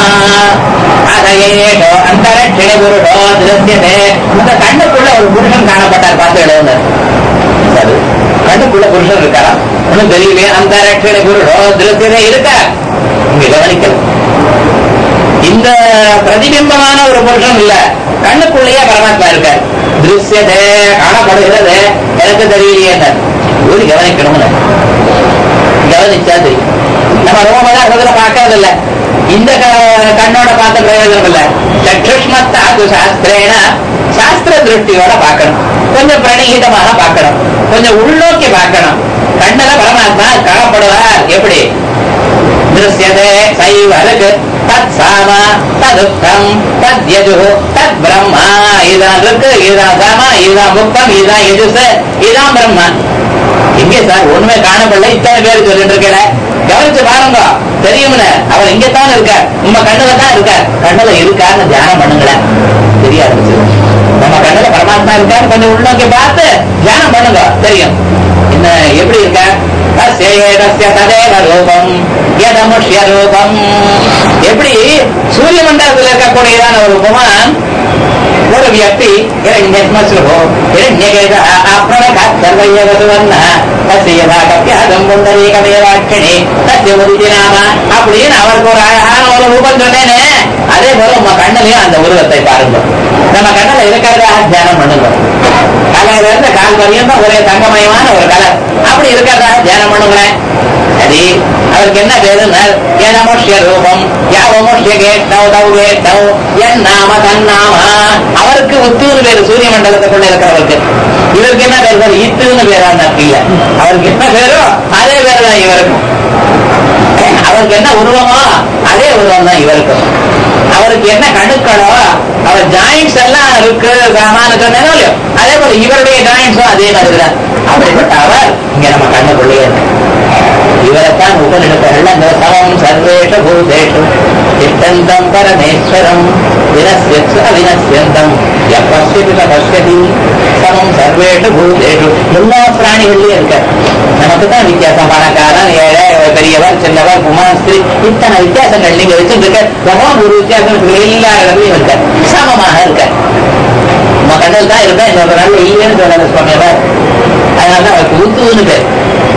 அதையேடோ அந்தரட்சிணி புருஷோ திருஷ்யதே. இந்த கண்ணுக்குள்ள ஒரு புருஷன் காணப்பட்டார், பார்த்து எழுதுனர். சரி, கண்ணுக்குள்ள புருஷன் இருக்காரா ஒன்னும் தெரியலையே. அந்தரட்சிணி புருஷோ திருஷ்யதே இருக்கா, இங்க கவனிக்கல. இந்த பிரதிபிம்பமான ஒரு புருஷன் இல்ல, கண்ணுக்குள்ளேயே பரமாத்மா இருக்கார். திருஷ்யதே காணப்படுகிறது, எனக்கு தெரியலையே. ஒரு கவனிக்கணும்னு கவனிச்சா தெரியும். நம்ம ரோமதாசத்துல பார்க்கறது இல்ல, இந்த கண்ணோட பார்த்த பிரயோஜனம் இல்ல. சக்ஷுஷ்மத்தாது சாஸ்திரேன சாஸ்திர திருஷ்டியோட பார்க்கணும், கொஞ்சம் பிரணீகிதமாக பார்க்கணும், கொஞ்சம் உள்நோக்கி பார்க்கணும். கண்ணுல பரமாத்மா காணப்படுவார். எப்படி திருஷ்யதே சைவருக்கு தத் சாமா ததுக்கம் தத் யஜு தத் பிரம்மா. இதுதான் இருக்கு, இதுதான் சாமா, இதுதான் முக்தம், இதுதான் யஜுஸ், இதுதான் பிரம்மா. எங்கே சார் ஒண்ணுமே காணப்படல, இத்தனை பேர் சொல்லிட்டு இருக்கல. கவனிச்சு பாருங்க, தெரியும்ல. அவர் இங்கத்தான் இருக்கார், உங்க கண்ணுல தான் இருக்கார். கண்ணுல இருக்காருன்னு தியானம் பண்ணுங்களேன், தெரிய ஆரம்பிச்சு. நம்ம கண்ணுல பரமாத்மா இருக்காரு, கொஞ்சம் உள்நோக்கி பார்த்து தியானம் பண்ணுங்க, தெரியும் என்ன எப்படி இருக்க. ரூபம் ரூபம் எப்படி சூரிய மண்டலத்தில் இருக்கக்கூடியதான ஒரு உபமான் ஒரு இன்னொரு வியக்தி இரண்யஸ்மஸ்ரு இரண்யகேத அப்ரணகர்வயவதுவர்ண தஸ்யதா கப்யாதம் புண்டரீகமேவாட்சணி தஸ்யமுதிதி நாம அப்படின்னு அவருக்கு ஒரு அழகான ஒரு ரூபம் சொன்னேனே, அதே போல உங்க கண்ணிலையும் அந்த உருவத்தை பாருங்க. நம்ம கண்ணில் இருக்கிறதா தியானம் பண்ணுங்க. தலையில இருந்து கால் வரையும் ஒரே தங்கமயமான ஒரு கலர் அப்படி இருக்கிறதா தியானம் பண்ணுங்களேன். சரி, அவருக்கு என்ன பேருன்னா ஏனமுஷ்ய ரூபம் யாவமுஷ்ய கேட்டவ் தவ் கேட்டவ் என் நாம தன்னாம. அவருக்கு உத்துன்னு பேரு சூரிய மண்டலத்துக்குள்ள இருக்கிறவருக்கு. இவருக்கு என்ன பேரு? இத்துன்னு பேரா இல்ல, அவருக்கு என்ன பேரோ அதே பேருதான் இவருக்கும். அவருக்கு என்ன உருவமோ அதே உருவம் தான் இவருக்கும். அவருக்கு என்ன கணுக்களோ அவர் ஜாயிண்ட்ஸ் எல்லாம் இருக்கு சாமான சொன்னோ இல்லையோ, அதே போல இவருடைய ஜாயிண்ட்ஸும் அதே மாதிரிதான். அப்படிப்பட்ட அவர் இங்க நம்ம கண்ணுக்குள்ளேயே இவரைத்தான் உபநிடத்தர்கள் சமம் சர்வேஷு பூதேஷு சித்தந்தம் பரமேஸ்வரம் வினஸ்யத்ஸ அவினஸ்யந்தம் எப்பஸ்யதி பஷ்யதி சமம் சர்வேஷு பூதேஷு. எல்லா பிராணிகள்லயும் இருக்க. நமக்கு தான் வித்தியாசம், பணக்காரன் ஏழை பெரியவர் சின்னவர் குமார் ஸ்திரீ இத்தனை வித்தியாசங்கள் நீங்க வச்சுருக்க. பகவான் ஒரு வித்தியாசம் எல்லா இடத்துலயும் இருக்க, சமமாக இருக்க. நம்ம கடல் தான் இருக்கா, இன்னொரு நாள் இல்லைன்னு சொல்றாரு சுவாமியவர். அதனாலதான் அவருக்கு ஊத்துன்னு பேர்.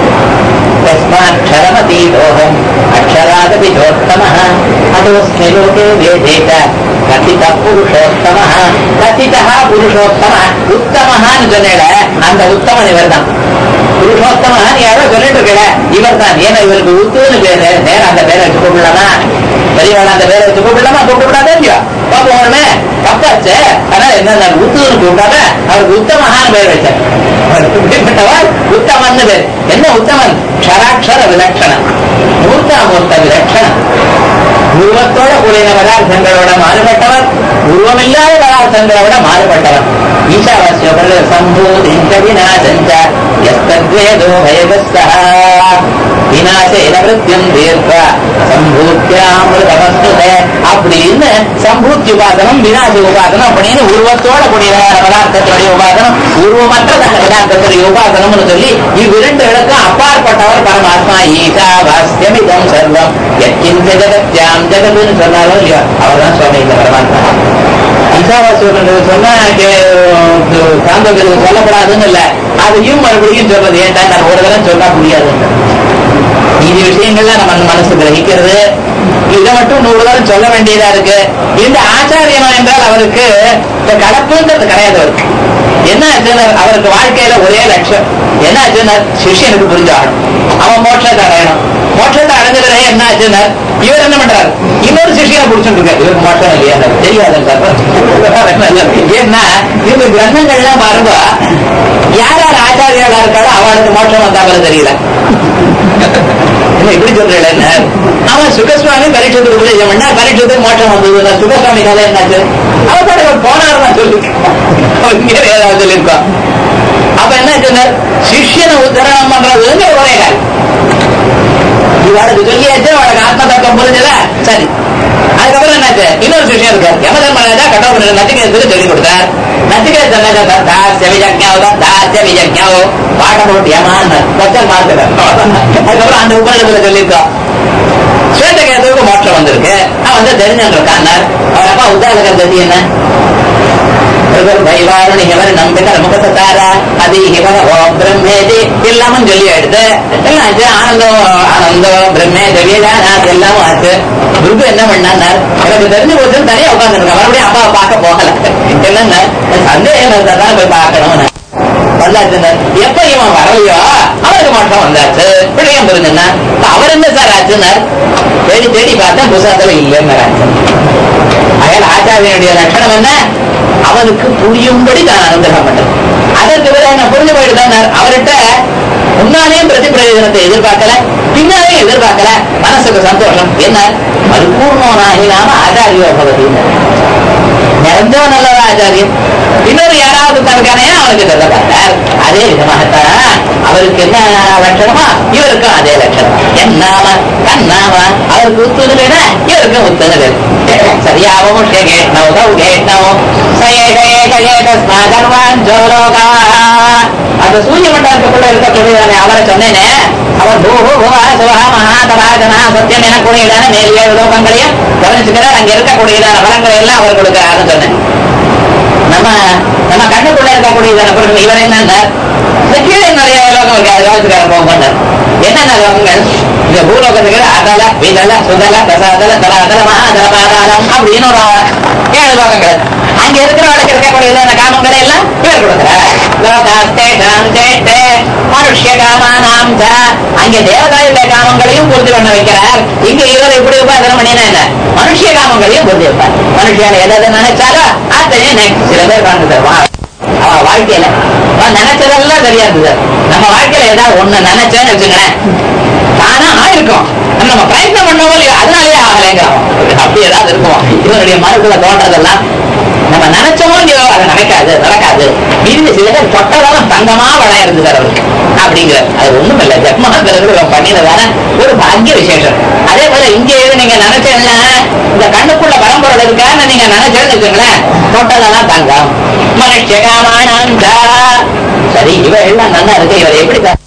தஸ்மாட்சரமதீதோகம் அக்ஷராதபி சோத்தமஹ அதோஸ்மி லோகே வேதேத கதித புருஷோத்தமஹ. கதிதா புருஷோத்தம உத்தமஹான்னு சொன்னேட, அந்த உத்தமன் இவர் தான். புருஷோத்தமஹான்னு யாரோ சொல்லிட்டு இருக்கல, இவர் தான். ஏன்னா இவருக்கு உத்துன்னு பேரு. நேரம் அந்த பேரை வச்சு கூப்பிடலாமா? பெரியவள அந்த பேரை வச்சு கூப்பிடலாமா? கூப்பிடாதே இல்லையோ, பாப்போமே தப்பாச்சு. அதனால என்ன உத்துன்னு கூப்பிடாத அவருக்கு உத்தமஹான்னு பேர் வச்சார். இப்படிப்பட்டவர் உத்தமன் பேர். என்ன உத்தமன்? க்ஷராட்சர விலட்சணம், மூர்த்தாமூர்த்த விலட்சணம். உருவத்தோட கூடிய பதார்த்தங்களோட மாறுபட்டவர், உருவமில்லாத பதார்த்தங்களோட மாறுபட்டவர். ஈசாவாசியோட சம்பூதிஞ்ச விநாசஞ்ச யஸ்தத்வேதோ பயகஸ்தஹ விநாசேன விருத்தியம் தீர்க்க சம்பூத்யாமிருதமஸ்துதே அப்படின்னு சம்பூத்தி உபாசனம் விநாச உபாசனம் அப்படின்னு உருவத்தோட கூடிய பதார்த்தத்துடைய உபாசனம், உருவமற்ற பதார்த்தத்துடைய உபாசனம்னு சொல்லி இவ்விரண்டு இடத்தும் அப்பாற்பட்டவர் பரமாத்மா. ஈசாவாஸ்யமிதம் சர்வம் யக்கிஞ்ச ஜகத்யாம் ஜெகத்துன்னு சொன்னாரோ இல்லையோ, அவர் தான் சுவாமி இந்த பரமாத்மா. ஈசாவாசியம் சொன்னா சாந்தோக்கியம் சொல்லப்படாதுன்னு இல்ல, அதையும் மறுபடியும் சொல்றது ஏன்டா நான் ஒரு தரம் சொல்ல முடியாது. இது விஷயங்கள்லாம் நம்ம மனசு கிரகிக்கிறது. இதை மட்டும் நூறு தரம் சொல்ல வேண்டியதா இருக்கு. இந்த ஆச்சாரியமா என்றால் அவருக்கு இந்த கலப்புன்றது கிடையாது. அவருக்கு என்ன ஆச்சுன்னா அவருக்கு வாழ்க்கையில ஒரே லட்சம் என்ன ஆச்சுன்னா சிஷ்யனுக்கு புரிஞ்சாகணும், அவன் மோட்சத்தை அடையணும். மோட்சத்தை அடைஞ்சதுல என்ன ஆச்சுன்னா இவர் என்ன பண்றாரு, இன்னொரு சிஷியனை புடிச்சுட்டு இருக்காரு. இவருக்கு மோட்சம் இல்லையா தெரியாது. ஏன்னா இந்த கிரந்தங்கள்லாம் பாருங்க, யார் யார் ஆச்சாரியாளா இருக்காளோ அவளுக்கு மோட்சம் வந்தாமல் தெரியல. இப்படி சொல்றேன், அவன் சுகசுவாமி பரீட்சத்துக்கு உபதேசம் பண்ணா பரீட்சத்துக்கு மோட்சம் வந்தது. சுகசுவாமி கதை என்னாச்சு, அவர் கூட போனார் சொல்லி ஏதாவது சொல்லியிருக்கோம். அப்ப என்ன சொன்னார், சிஷியனை உத்தரணம் பண்றதுங்க ஒரே கால். இவளுக்கு சொல்லியாச்சு, அவளுக்கு ஆத்ம தத்துவம் புரிஞ்சதா சரி. அதுக்கப்புறம் என்னாச்சு, இன்னொரு சிஷியம் இருக்காரு யமதர்மராஜா கடவுள் நச்சிகேதத்துக்கு சொல்லிக் கொடுத்தார். நச்சிகேதன் தாஸ்ய விஜக்ஞாவோ தாஸ்ய விஜக்ஞாவோ பாடம் போட்டு ஏமான்னு மார்க்கிறார். அதுக்கப்புறம் அந்த உபநிடத்துல சொல்லியிருக்கோம். ஸ்வேதகேதுவுக்கு மோட்சம் வந்திருக்கு, அவன் வந்து தெரிஞ்சு இருக்கான். அவர் அப்பா உத்தாரகர் கதி என்ன எல்லாமும் சொல்லி எடுத்து ஆனந்தம் ஆனந்தம் பிரம்மே ஜெயதானாத் எல்லாமும் ஆச்சு. குரு என்ன பண்ணார், எனக்கு தெரிஞ்சு போச்சு தனியா உட்காந்துருக்க, மறுபடியும் அப்பாவை பார்க்க போகல. என்னன்னா சந்தேகம் இருந்தா போய் பார்க்கணும். எப்ப இவன் வரலையோ அவருக்கு மட்டும் வந்தாச்சு. பிள்ளையும் புரிஞ்சுன்னா அவர் என்ன சார் ஆச்சுன்னார். தேடி தேடி பார்த்தேன், புத்தகத்துல இல்லைன்னு. அயால் ஆச்சாரியனுடைய லட்சணம் என்ன, அவனுக்கு புரியும்படி தான் அனுகிரகம் பண்ணது. அதற்கு பிறகு என்ன புரிஞ்சு போயிட்டுதான் அவர்கிட்ட முன்னாலேயும் பிரதி பிரயோஜனத்தை எதிர்பார்க்கல, பின்னாலேயும் எதிர்பார்க்கல. மனசுக்கு சந்தோஷம். என்ன பரிபூர்ணனாகி நாம ஆச்சாரியோ பகவதின்னு நிறைஞ்சோ நல்லதா ஆச்சாரியம். இன்னொரு யாராவது தனக்கானே அவனுக்கு சொல்லப்பட்டார். அதே விதமாகத்தான் அவருக்கு என்ன லட்சணமா இவருக்கும் அதே லட்சணம். என்னாம கண்ணாம அவருக்கு உத்துன்னு வேணா இவருக்கும் உத்துன்னு வேணும். சரியாவும் கேட்னவும் கேட்னவும் அந்த சூரிய மண்டலத்துக்குள்ள இருக்கக்கூடியதானே அவரை சொன்னேனே, அவர் பூஹு புவா சுவா மகாதராஜனா சத்தியம் எனக்கூடியதான மேல் ஏழு லோகங்களையும் கவனிச்சுக்கிறார். அங்க இருக்கக்கூடியதான பலங்களை எல்லாம் அவர் கொடுக்கிறாருன்னு சொன்னேன். நம்ம நம்ம நம்ம கண்ணுக்குள்ள இருக்கக்கூடியதான பொருள் இவர் என்னன்னா கீழே நிறைய லோகம் இருக்கு. அது லோகத்துக்கார போக மாட்டார். என்னென்ன லோகங்கள் இந்த பூலோகத்துக்கு அதல விதல சுதல தசாதல தலாதல மகாதல பாதாளம் அப்படின்னு ஒரு ஏழு லோகங்கள். அங்க இருக்கிறவளுக்கு இருக்கக்கூடியதான காமங்களை எல்லாம் இவர் கொடுக்கிறார். மனுஷ காமானாம் அங்கே தேவதாயுடைய காமங்களையும் பூர்த்தி பண்ண வைக்கிறார். இங்க இவர் இப்படி உபாசனம் பண்ணினா என்ன மனுஷ காமங்களையும் பூர்த்தி வைப்பார். மனுஷியால எதாவது நினைச்சாலும் அத்தனையும் சில பேர் பார்த்து தருவான். அவன் வாழ்க்கையில நினைச்சதெல்லாம் தெரியாது சார். நம்ம வாழ்க்கையில ஏதாவது ஒண்ணு நினைச்சேன்னு வச்சுங்களேன் தானா ஆயிருக்கும். நம்ம பிரயத்னம் பண்ணவோ இல்லையோ அதனாலேயே ஆகலைங்கிறோம். அப்படி ஏதாவது இருக்கும். இவருடைய மனசுல தோன்றதெல்லாம் நம்ம நினைச்சோமோ இல்லையோ அதை நினைக்காது நடக்காது. இது சில பேர் தொட்டதாலும் தங்கமா விளையாடுது சார் அவருக்கு அப்படிங்கிற அது ஒண்ணும் இல்லை. ஜென்மத்துல பண்ணினதான ஒரு பாக்கிய விசேஷம். அதே போல இங்க எது நீங்க நினைச்சேன்னா இந்த கண்ணுக்குள்ள பரம்பரை இருக்கான்னு நீங்க நினைச்சேன்னு வச்சுங்களேன் தொட்டதெல்லாம் தங்கம் மனுஷ காமானந்தா. சரி இவ எல்லாம் நல்லா இருக்கு. இவர் எப்படி